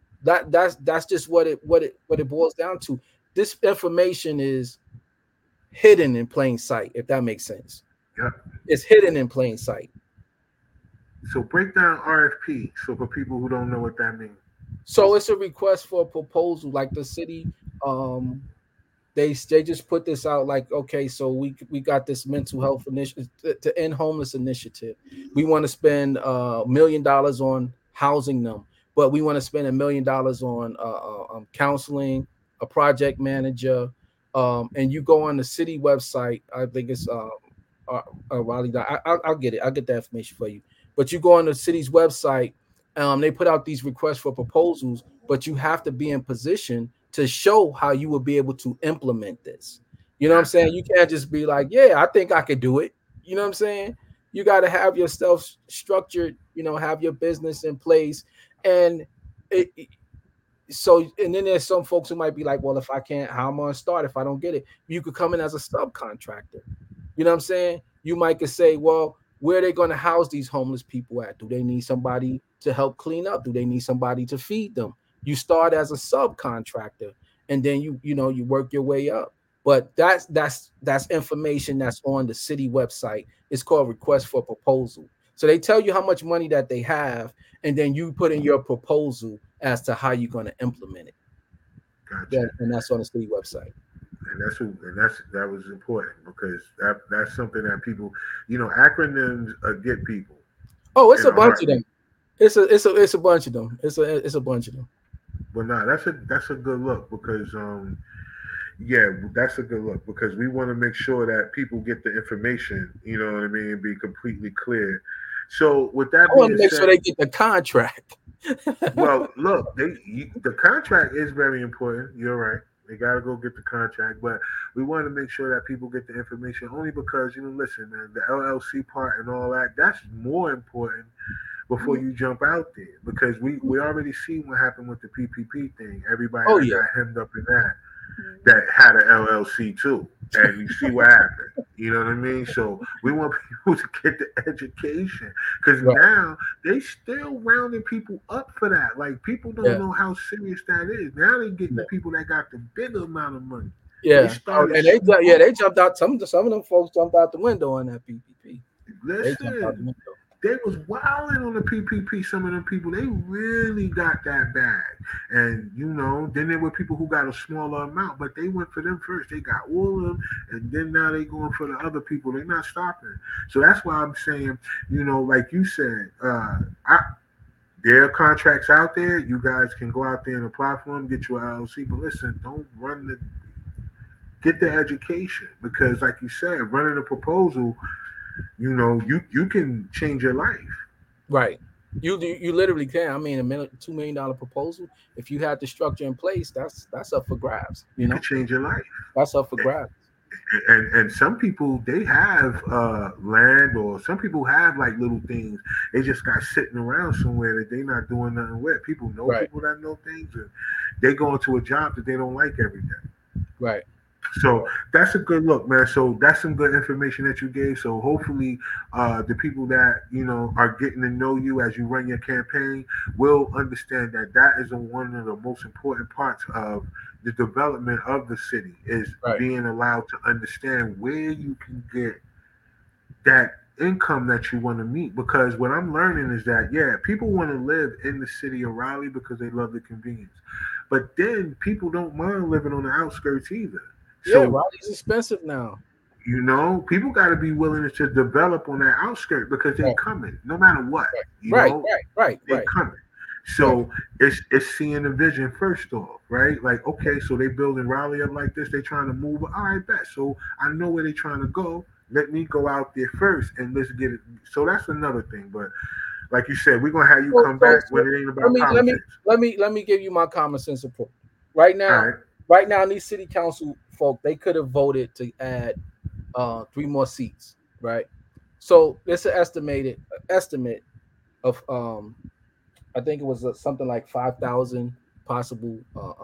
[SPEAKER 4] That's just what it boils down to. This information is hidden in plain sight, if that makes sense.
[SPEAKER 2] Yeah.
[SPEAKER 4] It's hidden in plain sight.
[SPEAKER 2] So break down RFP. So for people who don't know what that means.
[SPEAKER 4] So it's a request for a proposal, like the city, they just put this out like, okay, so we got this mental health initiative to end homeless initiative. We want to spend $1 million on housing them, but we want to spend $1 million on counseling, a project manager, and you go on the city website. I think it's Raleigh. I'll get it. I'll get that information for you. But you go on the city's website. They put out these requests for proposals, but you have to be in position to show how you will be able to implement this. You know what I'm saying? You can't just be like, yeah, I think I could do it. You know what I'm saying? You got to have yourself structured, you know, have your business in place. And then there's some folks who might be like, well, if I can't, how am I going to start if I don't get it? You could come in as a subcontractor. You know what I'm saying? You might could say, well, where are they going to house these homeless people at? Do they need somebody to help clean up? Do they need somebody to feed them? You start as a subcontractor, and then you work your way up. But that's information that's on the city website. It's called request for proposal. So they tell you how much money that they have, and then you put in your proposal as to how you're going to implement it.
[SPEAKER 2] Gotcha.
[SPEAKER 4] And that's on the city website.
[SPEAKER 2] And that was important because that's something that people, acronyms get people.
[SPEAKER 4] Oh, it's a bunch of them. It's a bunch of them. It's a bunch of them.
[SPEAKER 2] But no, that's a good look because that's a good look because we want to make sure that people get the information, you know what I mean, and be completely clear. So with that,
[SPEAKER 4] I want to make sure they get the contract.
[SPEAKER 2] Well, look, the contract is very important. You're right. They got to go get the contract, but we want to make sure that people get the information only because, listen, man, the LLC part and all that, that's more important before you jump out there because we already see what happened with the PPP thing. Everybody got hemmed up in that had an LLC too, and you see what happened. You know what I mean? So we want people to get the education because now they still rounding people up for that. Like people don't know how serious that is. Now they getting the people that got the bigger amount of money.
[SPEAKER 4] Yeah, they jumped out. Some of them folks jumped out the window on that PPP.
[SPEAKER 2] Listen, they was wilding on the PPP. Some of them people, they really got that bag. And, then there were people who got a smaller amount, but they went for them first. They got all of them, and then now they going for the other people. They're not stopping. So that's why I'm saying, like you said, there are contracts out there. You guys can go out there and apply for them, get your LLC. But listen, don't get the education because, like you said, running a proposal, you can change your life.
[SPEAKER 4] Right. You literally can. I mean, $2 million proposal. If you had the structure in place, that's up for grabs. You can
[SPEAKER 2] change your life.
[SPEAKER 4] That's up for grabs.
[SPEAKER 2] And some people they have land, or some people have like little things. They just got sitting around somewhere that they're not doing nothing with. People know people that know things, and they go into a job that they don't like every day.
[SPEAKER 4] Right.
[SPEAKER 2] So that's a good look, man. So that's some good information that you gave. So hopefully the people that, are getting to know you as you run your campaign will understand that is one of the most important parts of the development of the city is being allowed to understand where you can get that income that you want to meet. Because what I'm learning is that, people want to live in the city of Raleigh because they love the convenience. But then people don't mind living on the outskirts either. So
[SPEAKER 4] Raleigh's expensive now.
[SPEAKER 2] People got to be willing to develop on that outskirt because they're coming, no matter what. They're coming. So it's seeing the vision first off, right? Like, okay, so they building Raleigh up like this. They trying to move. All right, bet. So I know where they trying to go. Let me go out there first and let's get it. So that's another thing. But like you said, we're gonna have you come back when it ain't about politics.
[SPEAKER 4] Let me give you my common sense approach. Right now, these city council folk, they could have voted to add 3 more seats, right? So it's an estimate of I think it was something like 5,000 possible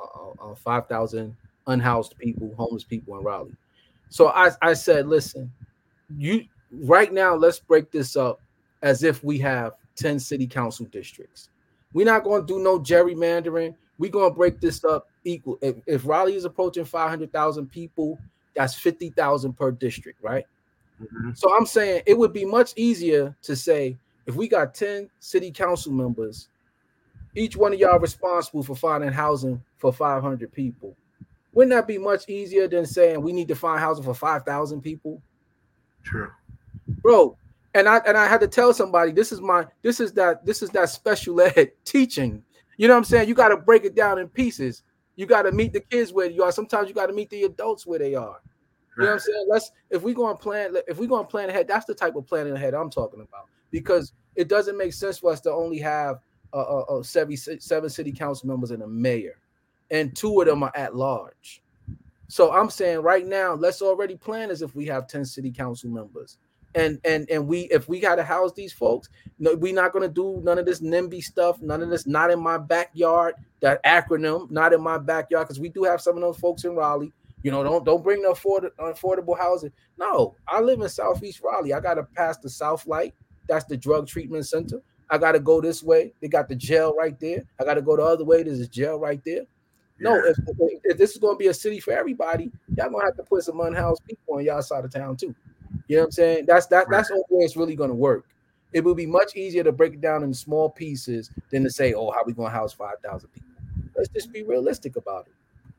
[SPEAKER 4] 5,000 unhoused people, homeless people in Raleigh. So I said, listen, right now let's break this up as if we have 10 city council districts. We're not going to do no gerrymandering. We're going to break this up equal. If Raleigh is approaching 500,000 people, that's 50,000 per district, right? Mm-hmm. So I'm saying it would be much easier to say if we got 10 city council members, each one of y'all responsible for finding housing for 500 people. Wouldn't that be much easier than saying we need to find housing for 5,000 people?
[SPEAKER 2] True,
[SPEAKER 4] bro. And I had to tell somebody this is that special ed teaching. You know what I'm saying? You got to break it down in pieces. You got to meet the kids where you are. Sometimes you got to meet the adults where they are. You know what I'm saying? If we're going to plan ahead, that's the type of planning ahead I'm talking about. Because it doesn't make sense for us to only have 7 city council members and a mayor, and 2 of them are at large. So I'm saying right now, let's already plan as if we have 10 city council members. And if we got to house these folks, no, we're not going to do none of this NIMBY stuff, none of this not in my backyard, that acronym, not in my backyard, because we do have some of those folks in Raleigh. You know, don't bring the affordable housing. No, I live in Southeast Raleigh. I got to pass the South Light. That's the drug treatment center. I got to go this way. They got the jail right there. I got to go the other way. There's a jail right there. No, if this is going to be a city for everybody, y'all going to have to put some unhoused people on y'all side of town too. You know what I'm saying? That's the way it's really going to work. It will be much easier to break it down in small pieces than to say, oh, how we going to house 5,000 people? Let's just be realistic about it.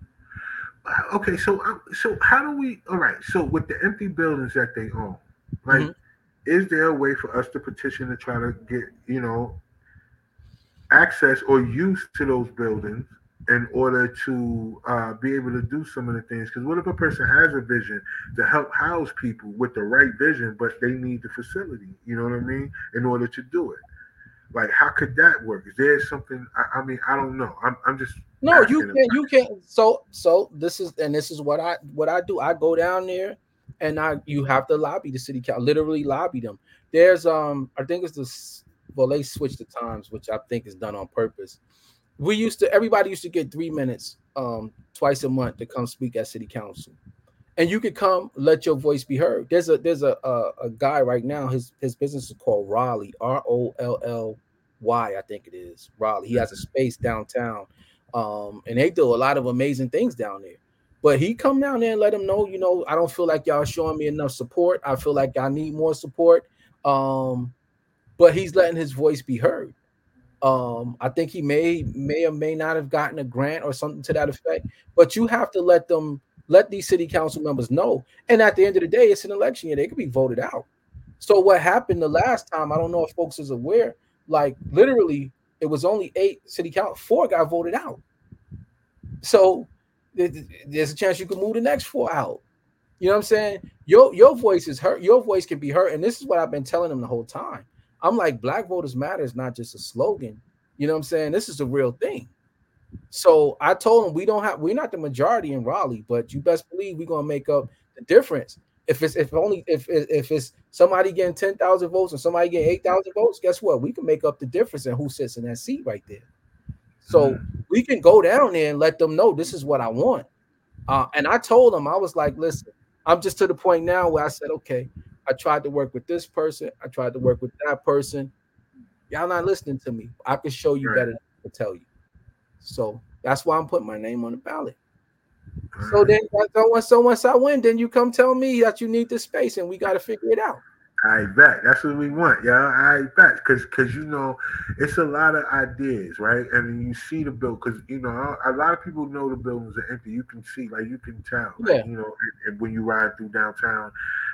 [SPEAKER 2] Okay, so how do we? All right, so with the empty buildings that they own, like, is there a way for us to petition to try to get, you know, access or use to those buildings in order to be able to do some of the things? Because what if a person has a vision to help house people with the right vision, but they need the facility, you know what I mean, in order to do it? Like, how could that work? Is there something? I mean, I don't know. I'm just
[SPEAKER 4] no. You can't. So this is what I do. I go down there, and you have to lobby the city council. Literally lobby them. There's I think it's this. Well, they switched the times, which I think is done on purpose. Everybody used to get 3 minutes twice a month to come speak at city council, and you could come, let your voice be heard. There's a guy right now. His business is called Raleigh, Rolly, I think it is Raleigh. He has a space downtown, and they do a lot of amazing things down there. But he come down there and let them know, you know, I don't feel like y'all showing me enough support. I feel like I need more support. But he's letting his voice be heard. I think he may or may not have gotten a grant or something to that effect. But you have to let these city council members know. And at the end of the day, it's an election year. They could be voted out. So what happened the last time, I don't know if folks is aware, like literally it was only 8 city council, 4 got voted out. So there's a chance you can move the next 4 out. You know what I'm saying? Your voice is heard. Your voice can be heard. And this is what I've been telling them the whole time. I'm like, Black Voters Matter is not just a slogan. You know what I'm saying? This is a real thing. So I told them we're not the majority in Raleigh, but you best believe we're gonna make up the difference. If it's somebody getting 10,000 votes and somebody getting 8,000 votes, guess what? We can make up the difference in who sits in that seat right there. So we can go down there and let them know this is what I want. And I told them, I was like, listen, I'm just to the point now where I said, okay, I tried to work with this person. I tried to work with that person. Y'all not listening to me. I can show you better than I can tell you. So that's why I'm putting my name on the ballot. So then once I win, then you come tell me that you need this space and we got to figure it out.
[SPEAKER 2] I bet that's what we want, y'all. I bet because you know it's a lot of ideas, right? And you see the bill because you know a lot of people know the buildings are empty. You can see, like you can tell, like, you know, and when you ride through downtown,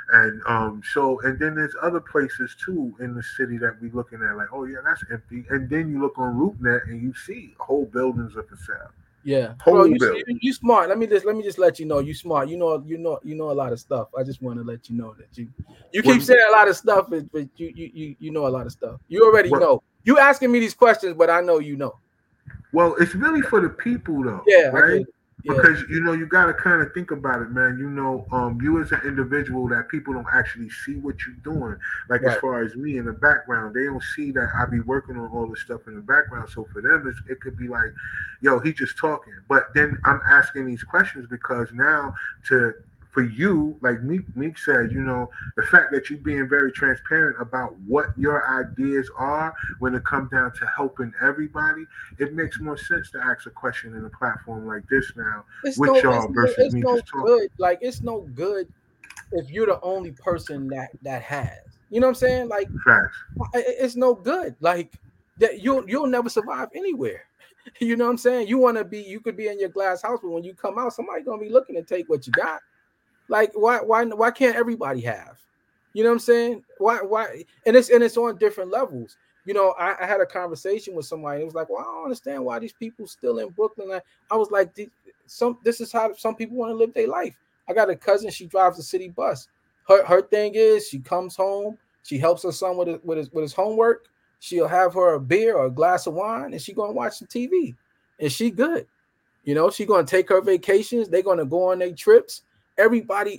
[SPEAKER 2] and so and then there's other places too in the city that we looking at, like, oh yeah, that's empty. And then you look on LoopNet and you see whole buildings are for sale.
[SPEAKER 4] Yeah, bro, you smart. Let me just let you know you smart. You know a lot of stuff. I just want to let you know that you keep saying a lot of stuff, but you know a lot of stuff. You already know. You asking me these questions, but I know you know.
[SPEAKER 2] Well, it's really for the people though.
[SPEAKER 4] Yeah,
[SPEAKER 2] right. Because you know you got to kind of think about it, man. You know, you as an individual that people don't actually see what you're doing. Like as far as me in the background, they don't see that I be working on all this stuff in the background. So for them, it could be like, yo, he just talking. But then I'm asking these questions because now for you, like Meek said, you know, the fact that you being very transparent about what your ideas are when it comes down to helping everybody, it makes more sense to ask a question in a platform like this now with y'all versus me just talking.
[SPEAKER 4] Like, it's no good if you're the only person that has. You know what I'm saying? Like,
[SPEAKER 2] facts.
[SPEAKER 4] It's no good. Like that you'll never survive anywhere. You know what I'm saying? You could be in your glass house, but when you come out, somebody's gonna be looking to take what you got. Like, why can't everybody have? You know what I'm saying? Why? And it's on different levels. You know, I had a conversation with somebody. It was like, well, I don't understand why these people still in Brooklyn. I was like, this is how some people want to live their life. I got a cousin. She drives a city bus. Her thing is she comes home. She helps her son with his homework. She'll have her a beer or a glass of wine, and she gonna watch some TV, and she good. You know, she gonna take her vacations. They're gonna go on their trips. Everybody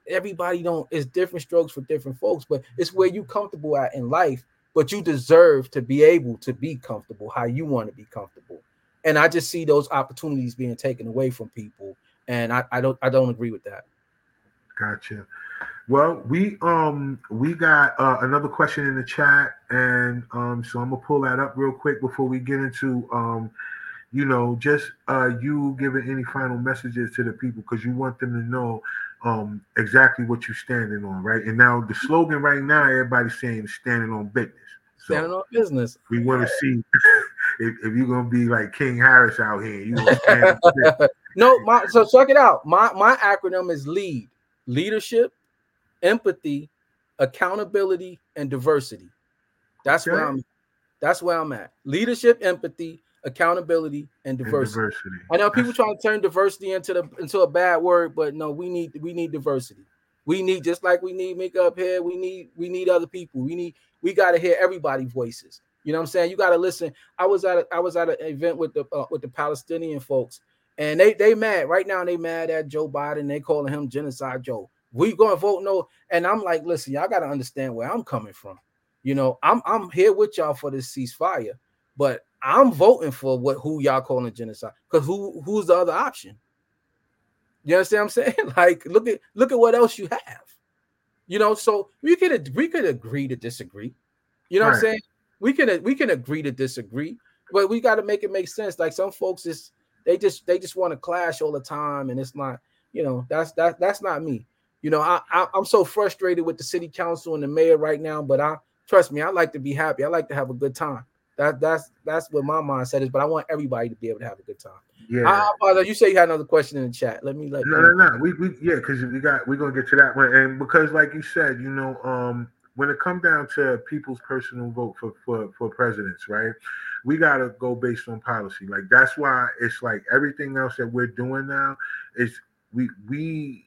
[SPEAKER 4] don't. It's different strokes for different folks, but it's where you comfortable at in life. But you deserve to be able to be comfortable how you want to be comfortable. And I just see those opportunities being taken away from people, and I don't agree with that.
[SPEAKER 2] Gotcha. Well, we got another question in the chat, and so I'm gonna pull that up real quick before we get into just you giving any final messages to the people, because you want them to know exactly what you're standing on, right? And now the slogan right now, everybody's saying standing on business. So
[SPEAKER 4] Standing on business.
[SPEAKER 2] We want to see if you're gonna be like King Harris out here. You gonna stand on business.
[SPEAKER 4] No, so check it out. My acronym is LEAD: leadership, empathy, accountability, and diversity. That's where I'm at. Leadership, empathy, accountability, and diversity. I know people trying to turn diversity into a bad word, but no, we need diversity. We need, just like we need Mika up here, we need other people. We got to hear everybody's voices. You know what I'm saying? You got to listen. I was at an event with the Palestinian folks, and they mad right now. They mad at Joe Biden. They calling him Genocide Joe. We going to vote no. And I'm like, listen, y'all got to understand where I'm coming from. You know, I'm here with y'all for this ceasefire, but I'm voting for who y'all calling genocide, because who's the other option? You understand what I'm saying? Like, look at what else you have. You know, so we could agree to disagree. You know what I'm saying? We can agree to disagree, but we got to make it make sense. Like, some folks they just want to clash all the time, and it's not, that's not me. You know, I'm so frustrated with the city council and the mayor right now, but trust me, I like to be happy. I like to have a good time. That's what my mindset is, but I want everybody to be able to have a good time. Yeah. You say you had another question in the chat. No.
[SPEAKER 2] Because we're gonna get to that one, and because, like you said, when it comes down to people's personal vote for presidents, right? We gotta go based on policy. Like, that's why it's like everything else that we're doing now is we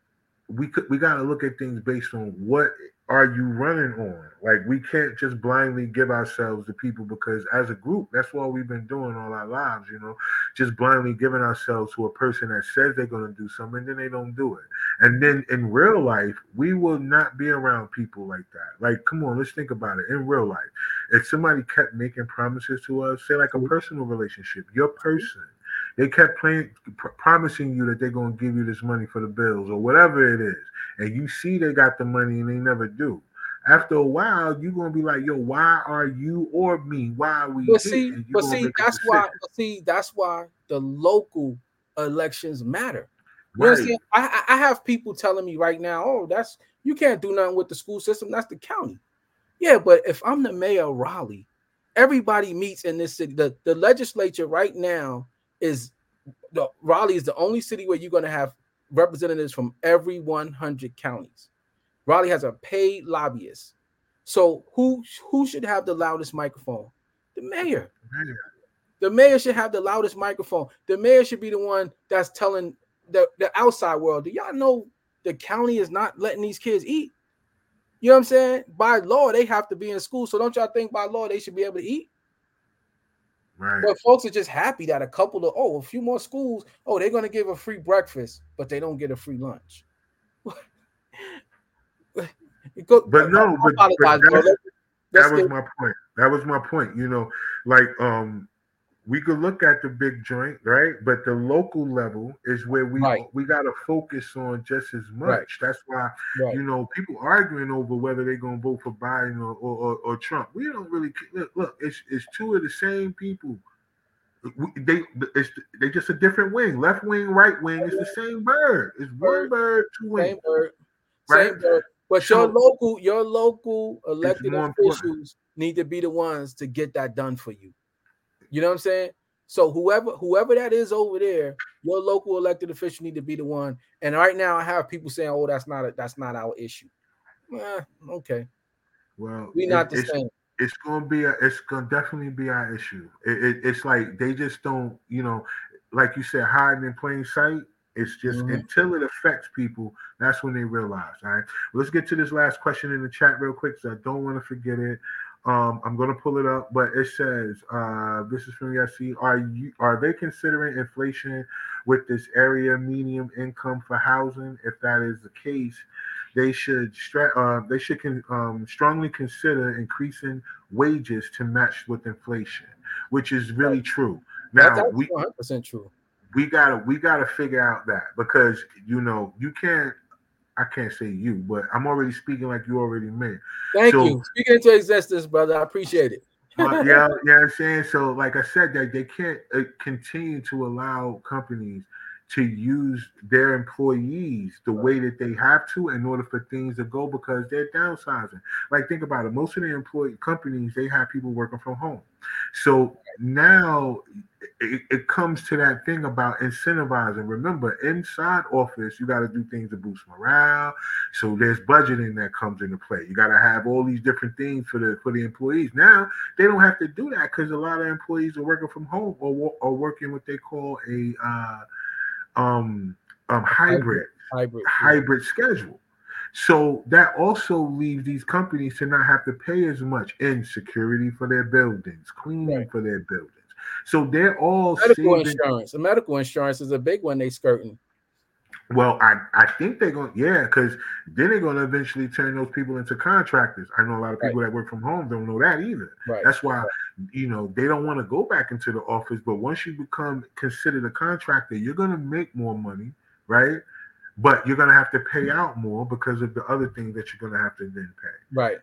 [SPEAKER 2] got to look at things based on what are you running on. Like, we can't just blindly give ourselves to people, because as a group, that's what we've been doing all our lives, just blindly giving ourselves to a person that says they're going to do something, and then they don't do it. And then in real life, we will not be around people like that. Like, come on, let's think about it. In real life, if somebody kept making promises to us, say like a personal relationship, your person, they kept promising you that they're going to give you this money for the bills or whatever it is, and you see they got the money and they never do. After a while, you're going to be like, yo, why are you or me? Why are we here?
[SPEAKER 4] That's why the local elections matter. You understand? I have people telling me right now, oh, you can't do nothing with the school system. That's the county. Yeah, but if I'm the mayor of Raleigh, everybody meets in this city. The legislature right now Raleigh is the only city where you're going to have representatives from every 100 counties. Raleigh has a paid lobbyist. So who should have the loudest microphone? The mayor. The mayor should have the loudest microphone. The mayor should be the one that's telling the outside world, do y'all know the county is not letting these kids eat? You know what I'm saying? By law, they have to be in school. So don't y'all think by law they should be able to eat? Right. But folks are just happy that a few more schools, they're going to give a free breakfast, but they don't get a free lunch.
[SPEAKER 2] That was my point. That was my point. We could look at the big joint, right? But the local level is where we got to focus on just as much. Right. That's why, people arguing over whether they're going to vote for Biden or Trump. We don't really look. It's two of the same people. They just a different wing. Left wing, right wing. It's the same bird. It's one bird, two wings.
[SPEAKER 4] Same bird. Right? Same bird. But your local elected officials need to be the ones to get that done for you. You know what I'm saying? So whoever that is over there, your local elected official need to be the one. And right now, I have people saying, "Oh, that's not our issue." Okay.
[SPEAKER 2] Well,
[SPEAKER 4] we're not the same.
[SPEAKER 2] It's gonna definitely be our issue. It's like they just don't, like you said, hiding in plain sight. It's just until it affects people, that's when they realize. All right. Let's get to this last question in the chat real quick, so I don't want to forget it. I'm going to pull it up, but it says, this is from Yassi. Are they considering inflation with this area medium income for housing? If that is the case, they should strongly consider increasing wages to match with inflation, which is really true. Now,
[SPEAKER 4] that's 100% true.
[SPEAKER 2] We gotta figure out that, because you can't I can't say you, but I'm already speaking like you already meant.
[SPEAKER 4] Thank you. Speaking into existence, brother. I appreciate it.
[SPEAKER 2] Yeah, I'm saying. So, like I said, that they can't continue to allow companies to use their employees the way that they have to in order for things to go because they're downsizing. Like, think about it. Most of the employee companies, they have people working from home. So now it comes to that thing about incentivizing. Remember, inside office, you got to do things to boost morale. So there's budgeting that comes into play. You got to have all these different things for the employees. Now they don't have to do that because a lot of employees are working from home or working what they call a hybrid schedule. So that also leaves these companies to not have to pay as much in security for their buildings, cleaning for their buildings. So they're all
[SPEAKER 4] medical insurance. The medical insurance is a big one they skirting.
[SPEAKER 2] Well, I think they're going, because then they're going to eventually turn those people into contractors. I know a lot of people that work from home don't know that either. That's why, they don't want to go back into the office. But once you become considered a contractor, you're going to make more money, right? But you're going to have to pay out more because of the other things that you're going to have to then pay.
[SPEAKER 4] Right.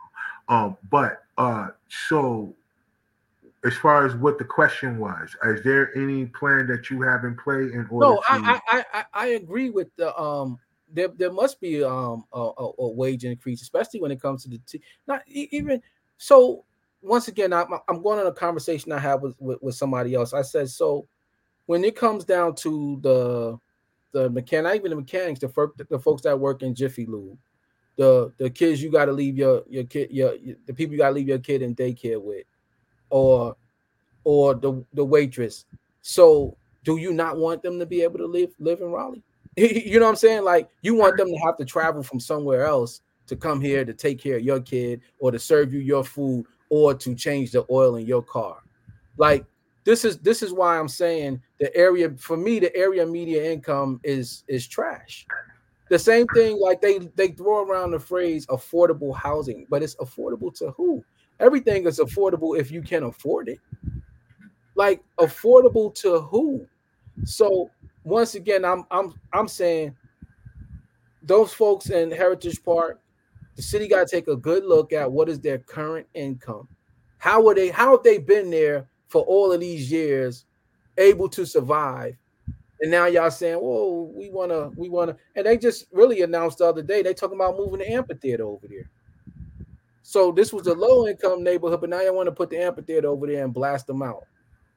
[SPEAKER 2] So as far as what the question was, is there any plan that you have in play in order?
[SPEAKER 4] No, I agree with the there must be a wage increase, especially when it comes to not even so. Once again, I'm going on a conversation I have with somebody else. I said, so when it comes down to the mechanics, the folks that work in Jiffy Lube, the kids you got to leave your kid, the people you got to leave your kid in daycare with, or the waitress. So do you not want them to be able to live in Raleigh? You know what I'm saying? Like, you want them to have to travel from somewhere else to come here to take care of your kid or to serve you your food or to change the oil in your car. Like, this is why I'm saying the area media income is trash. The same thing, like they throw around the phrase affordable housing, but it's affordable to who? Everything is affordable if you can afford it. Like, affordable to who? So once again, I'm saying those folks in Heritage Park, the city got to take a good look at what is their current income. How have they been there for all of these years, able to survive? And now y'all saying, "Whoa, we wanna," and they just really announced the other day they talking about moving the amphitheater over there. So this was a low income neighborhood, but now you want to put the amphitheater over there and blast them out.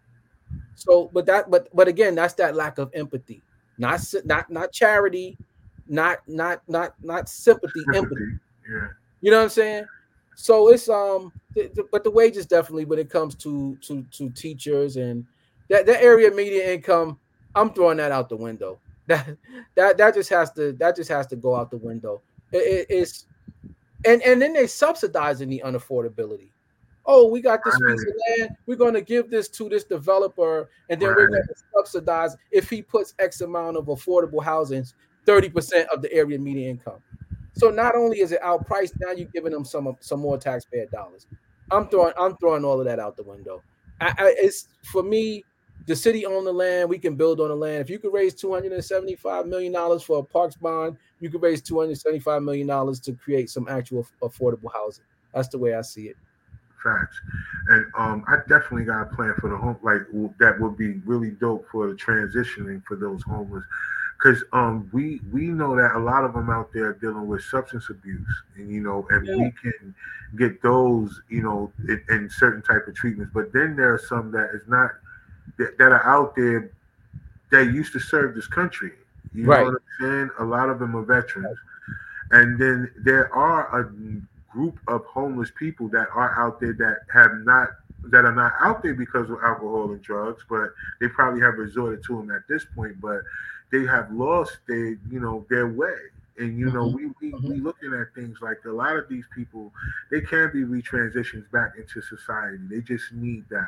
[SPEAKER 4] So, but again, that's that lack of empathy, not charity, not sympathy, empathy.
[SPEAKER 2] Yeah.
[SPEAKER 4] You know what I'm saying? So it's but the wages definitely when it comes to teachers and that area media income, I'm throwing that out the window. That just has to go out the window. It's and then they subsidizing the unaffordability. Oh, we got this piece of land. We're going to give this to this developer, and then we're going to subsidize if he puts X amount of affordable housing, 30% of the area median income. So not only is it outpriced, now you're giving them some more taxpayer dollars. I'm throwing all of that out the window. It's for me, the city own the land. We can build on the land. If you could raise $275 million for a parks bond, you could raise $275 million to create some actual affordable housing. That's the way I see it.
[SPEAKER 2] Facts. And I definitely got a plan for the home, like that would be really dope for the transitioning for those homeless, because we know that a lot of them out there are dealing with substance abuse, and we can get those in certain type of treatments. But then there are some that is not that are out there that used to serve this country. You know what I'm saying? A lot of them are veterans, and then there are a group of homeless people that are out there that are not out there because of alcohol and drugs, but they probably have resorted to them at this point, but they have lost their way. And we looking at things like a lot of these people, they can be retransitioned back into society. They just need that.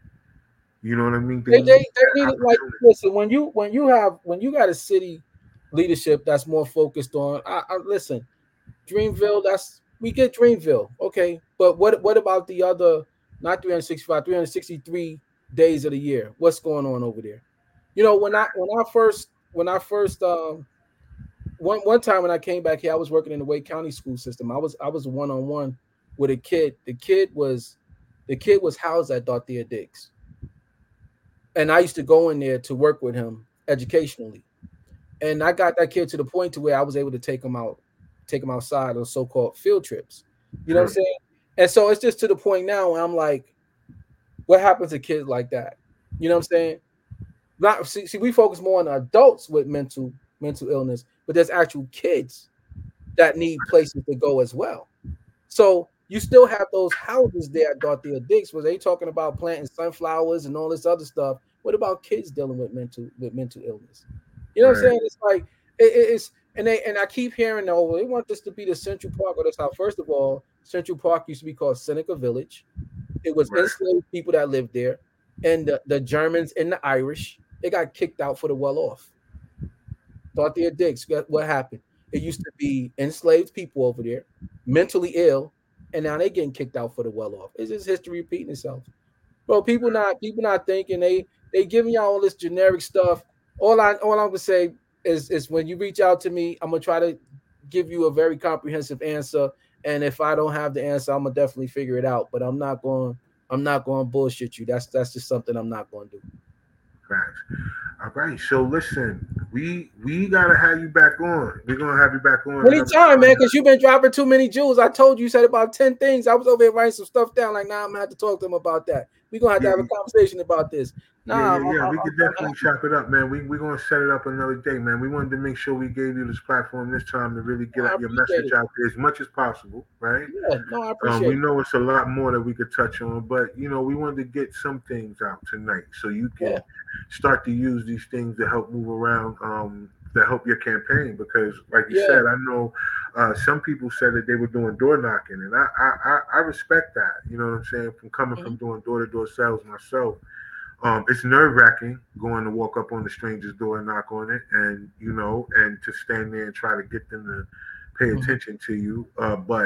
[SPEAKER 2] You know what I mean?
[SPEAKER 4] They need it. Like, listen, when you got a city leadership that's more focused on listen, Dreamville, we get Dreamville, okay, but what about the other, not 365, 363 days of the year? What's going on over there? When I first one time when I came back here, I was working in the Wake County school system. I was one-on-one with a kid. The kid was housed at Dorothea Dix, and I used to go in there to work with him educationally. And I got that kid to the point to where I was able to take him outside on so-called field trips. You know what I'm saying? And so it's just to the point now where I'm like, what happens to kids like that? You know what I'm saying? Not see, we focus more on adults with mental illness, but there's actual kids that need places to go as well. So you still have those houses there at Dorothea Dix where they talking about planting sunflowers and all this other stuff. What about kids dealing with mental illness? You know what I'm saying? It's like it's and I keep hearing, oh, they want this to be the Central Park or this house. First of all, Central Park used to be called Seneca Village. It was enslaved people that lived there, and the Germans and the Irish. They got kicked out for the well-off. Dorothea Dix, what happened? It used to be enslaved people over there, mentally ill, and now they getting kicked out for the well-off. It's just history repeating itself. Bro, people not thinking, they giving y'all all this generic stuff. All I'm gonna say is when you reach out to me, I'm gonna try to give you a very comprehensive answer. And if I don't have the answer, I'm gonna definitely figure it out. But I'm not going to bullshit you. That's just something I'm not going to do.
[SPEAKER 2] All right, so listen, we gotta have you back on. We're gonna have you back on
[SPEAKER 4] anytime, man, because you've been dropping too many jewels. I told you said about 10 things. I was over here writing some stuff down. Like, I'm gonna have to talk to them about that. We're gonna have to have a conversation about this.
[SPEAKER 2] We could definitely chop it up, man. We're gonna set it up another day, man. We wanted to make sure we gave you this platform this time to really get your message out there as much as possible, right?
[SPEAKER 4] Yeah, no, I appreciate
[SPEAKER 2] we know it's a lot more that we could touch on, but we wanted to get some things out tonight so you can start to use these things to help move around, to help your campaign. Because, like you said, I know some people said that they were doing door knocking, and I respect that. You know what I'm saying? From coming from doing door-to-door sales myself. It's nerve-wracking going to walk up on the stranger's door and knock on it, and and to stand there and try to get them to pay attention to you. But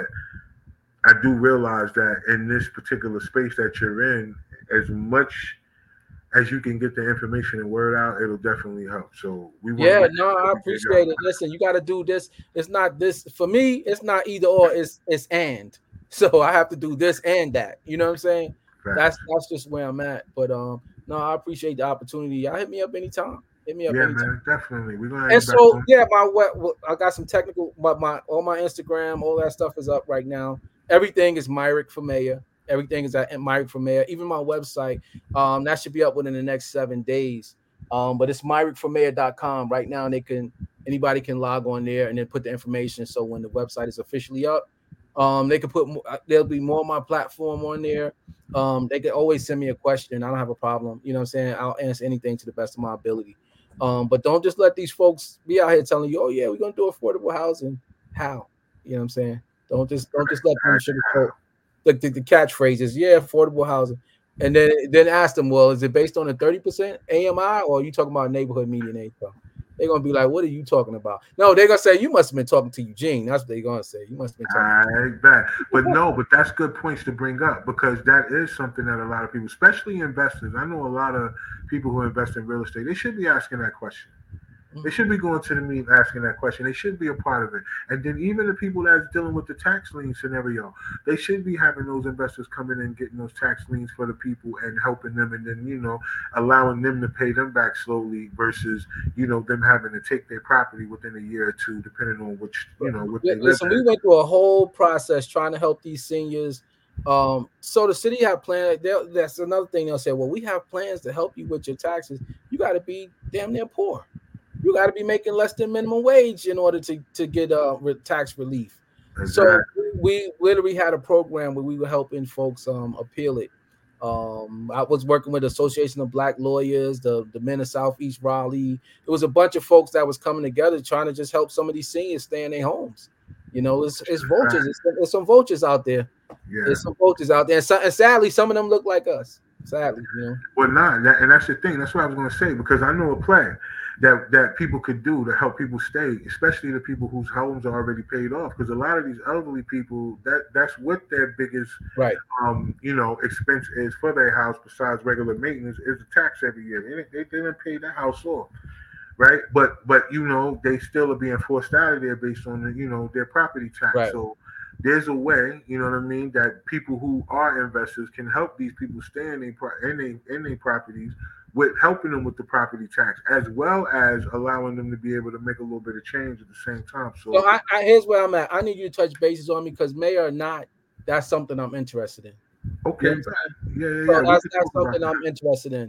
[SPEAKER 2] I do realize that in this particular space that you're in, as much as you can get the information and word out, it'll definitely help. So
[SPEAKER 4] I appreciate it. Listen, you got to do this. It's not this for me. It's not either or. It's and. So I have to do this and that. You know what I'm saying? Right. That's just where I'm at. But no, I appreciate the opportunity. Y'all hit me up anytime. Hit me up anytime.
[SPEAKER 2] Man, definitely. We're gonna.
[SPEAKER 4] And so I got some technical. All my Instagram, all that stuff is up right now. Everything is Myrick for Mayor. Everything is at Myrick for Mayor. Even my website, that should be up within the next 7 days. But it's myrickformayor.com right now. And anybody can log on there and then put the information. So when the website is officially up, they can there'll be more of my platform on there. They can always send me a question. I don't have a problem. You know what I'm saying? I'll answer anything to the best of my ability. But don't just let these folks be out here telling you, oh yeah, we're gonna do affordable housing. How? You know what I'm saying? Don't just let them sugarcoat the catchphrases. Yeah, affordable housing. And then ask them, well, is it based on a 30% AMI or are you talking about neighborhood median income? They're gonna be like, what are you talking about? No, they're gonna say you must have been talking to Eugene. That's what they're gonna say. You must have been talking
[SPEAKER 2] but that's good points to bring up, because that is something that a lot of people, especially investors, I know a lot of people who invest in real estate, they should be asking that question. They should be going to the meeting asking that question. They should be a part of it. And then even the people that's dealing with the tax lien scenario, they should be having those investors coming in and getting those tax liens for the people and helping them, and then, allowing them to pay them back slowly versus, them having to take their property within a year or two, depending on which, what they live in.
[SPEAKER 4] We went through a whole process trying to help these seniors. So the city have plans. That's another thing they'll say, well, we have plans to help you with your taxes. You got to be damn near poor. You got to be making less than minimum wage in order to get tax relief. Exactly. So we literally had a program where we were helping folks appeal it. I was working with the Association of Black Lawyers, the Men of Southeast Raleigh. It was a bunch of folks that was coming together trying to just help some of these seniors stay in their homes. It's vultures. It's some vultures out there. Yeah. There's some vultures out there. And sadly, some of them look like us. Sadly,
[SPEAKER 2] Well, and that's the thing. That's what I was going to say, because I know a plan that people could do to help people stay, especially the people whose homes are already paid off. Because a lot of these elderly people, that's what their biggest expense is for their house, besides regular maintenance, is the tax every year. They didn't pay their house off. right? But you know, they still are being forced out of there based on the, you know, their property tax.
[SPEAKER 4] Right.
[SPEAKER 2] So there's a way, you know what I mean, that people who are investors can help these people stay in their properties with helping them with the property tax, as well as allowing them to be able to make a little bit of change at the same time. So
[SPEAKER 4] I here's where I'm at. I need you to touch bases on me because mayor or not, that's something I'm interested in.
[SPEAKER 2] okay,
[SPEAKER 4] You know
[SPEAKER 2] yeah.
[SPEAKER 4] so that's something I'm interested in.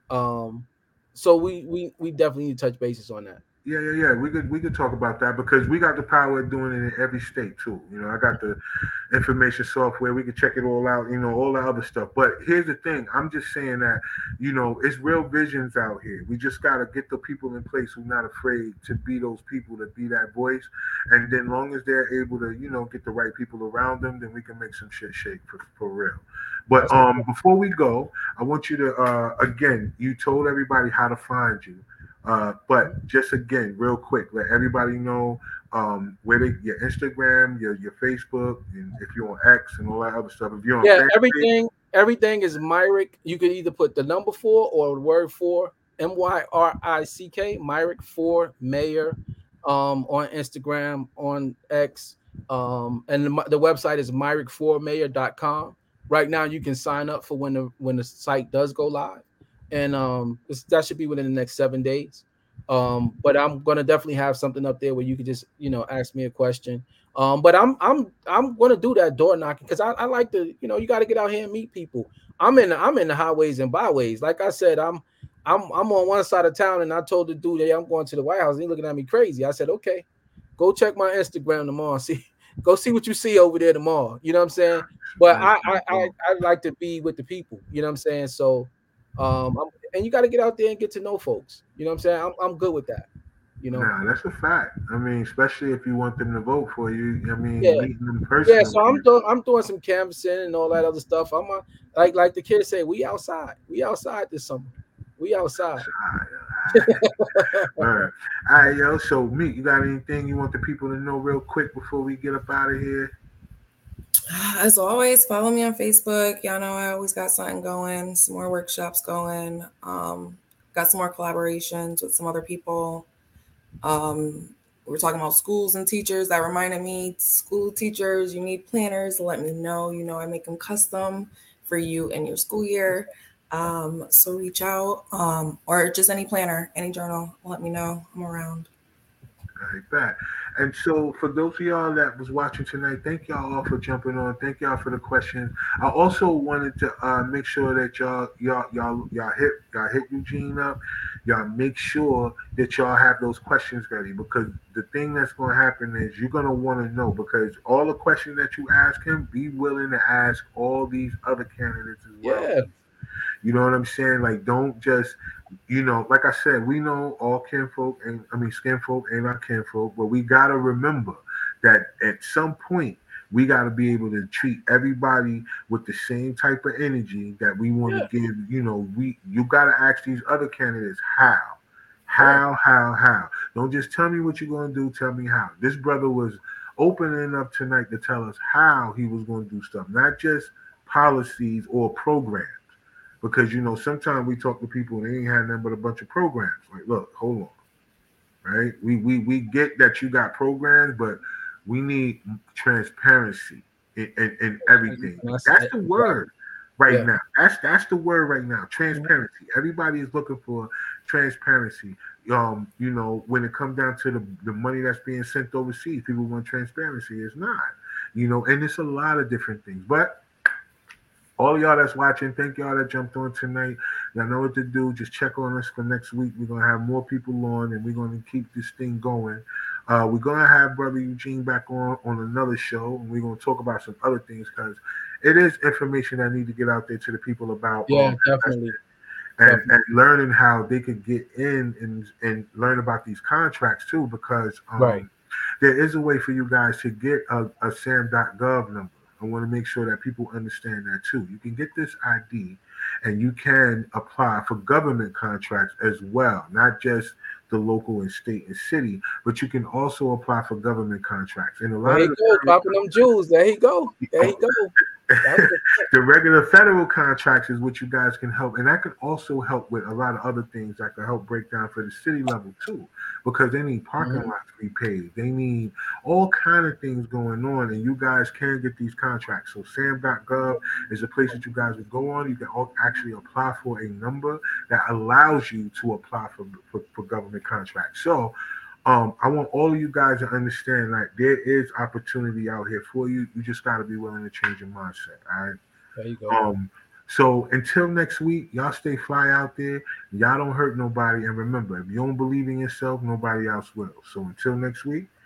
[SPEAKER 4] So we definitely need to touch bases on that.
[SPEAKER 2] Yeah. We could talk about that because we got the power of doing it in every state too. You know, I got the information software. We can check it all out. You know, all the other stuff. But here's the thing. I'm just saying that, you know, it's real visions out here. We just gotta get the people in place who're not afraid to be those people, to be that voice. And then, long as they're able to, you know, get the right people around them, then we can make some shit shake for real. But before we go, I want you to again. You told everybody how to find you. But just again, real quick, let everybody know where your Instagram, your Facebook, and if you're on X and all that other stuff. If you're on
[SPEAKER 4] everything is Myrick. You can either put the number 4 or the word 4, MYRICK, Myrick 4 Mayor, on Instagram, on X, and the website is myrick4mayor.com. Right now, you can sign up for when the site does go live. And that should be within the next 7 days. But I'm gonna definitely have something up there where you can just, you know, ask me a question. But I'm gonna do that door knocking because I like to, you know, you got to get out here and meet people. I'm in the highways and byways. Like I said, I'm on one side of town, and I told the dude, hey, I'm going to the White House. And he looking at me crazy. I said, okay, go check my Instagram tomorrow. Go see what you see over there tomorrow. You know what I'm saying? But I like to be with the people. You know what I'm saying? So. And you got to get out there and get to know folks. You know what I'm saying? I'm good with that. You know,
[SPEAKER 2] nah, that's a fact. I mean, especially if you want them to vote for you. I mean, meeting them personally.
[SPEAKER 4] Yeah, so I'm doing some canvassing and all that other stuff. I'm like the kids say, we outside this summer. We outside.
[SPEAKER 2] All right, yo. So, Meek, you got anything you want the people to know real quick before we get up out of here?
[SPEAKER 3] As always, follow me on Facebook. Y'all know I always got something going, some more workshops going. Got some more collaborations with some other people. We're talking about schools and teachers. That reminded me, school teachers, you need planners. Let me know. You know, I make them custom for you and your school year. So reach out, or just any planner, any journal. Let me know. I'm around.
[SPEAKER 2] Like that. And so for those of y'all that was watching tonight, thank y'all all for jumping on. Thank y'all for the questions. I also wanted to make sure that y'all hit Eugene up. Y'all make sure that y'all have those questions ready, because the thing that's going to happen is you're going to want to know, because all the questions that you ask him, be willing to ask all these other candidates as well.
[SPEAKER 4] Yeah.
[SPEAKER 2] You know what I'm saying? Like, don't just, you know, like I said, we know all skinfolk ain't our kinfolk, but we got to remember that at some point, we got to be able to treat everybody with the same type of energy that we want to give. You know, you got to ask these other candidates how. Don't just tell me what you're going to do. Tell me how. This brother was open enough tonight to tell us how he was going to do stuff, not just policies or programs. Because, you know, sometimes we talk to people and they ain't had nothing but a bunch of programs. Like, look, hold on, right? We get that you got programs, but we need transparency in everything. That's the word right now. That's the word right now. Transparency. Everybody is looking for transparency. You know, when it comes down to the money that's being sent overseas, people want transparency. It's not. You know, and it's a lot of different things. But all y'all that's watching, thank y'all that jumped on tonight. Y'all know what to do. Just check on us for next week. We're going to have more people on, and we're going to keep this thing going. We're going to have Brother Eugene back on another show, and we're going to talk about some other things, because it is information I need to get out there to the people about.
[SPEAKER 4] Definitely.
[SPEAKER 2] And learning how they could get in and learn about these contracts, too, because there is a way for you guys to get a SAM.gov number. I want to make sure that people understand that too. You can get this ID and you can apply for government contracts as well, not just the local and state and city, but you can also apply for government contracts. And a lot
[SPEAKER 4] there he go, popping them jewels. There he go.
[SPEAKER 2] The regular federal contracts is what you guys can help, and that can also help with a lot of other things that can help break down for the city level too, because they need parking lots repaved, they need all kind of things going on, and you guys can get these contracts. So sam.gov is a place that you guys would go on. You can actually apply for a number that allows you to apply for government contracts. So I want all of you guys to understand, like, there is opportunity out here for you. You just got to be willing to change your mindset. All right.
[SPEAKER 4] There you go.
[SPEAKER 2] So until next week, y'all stay fly out there. Y'all don't hurt nobody. And remember, if you don't believe in yourself, nobody else will. So until next week,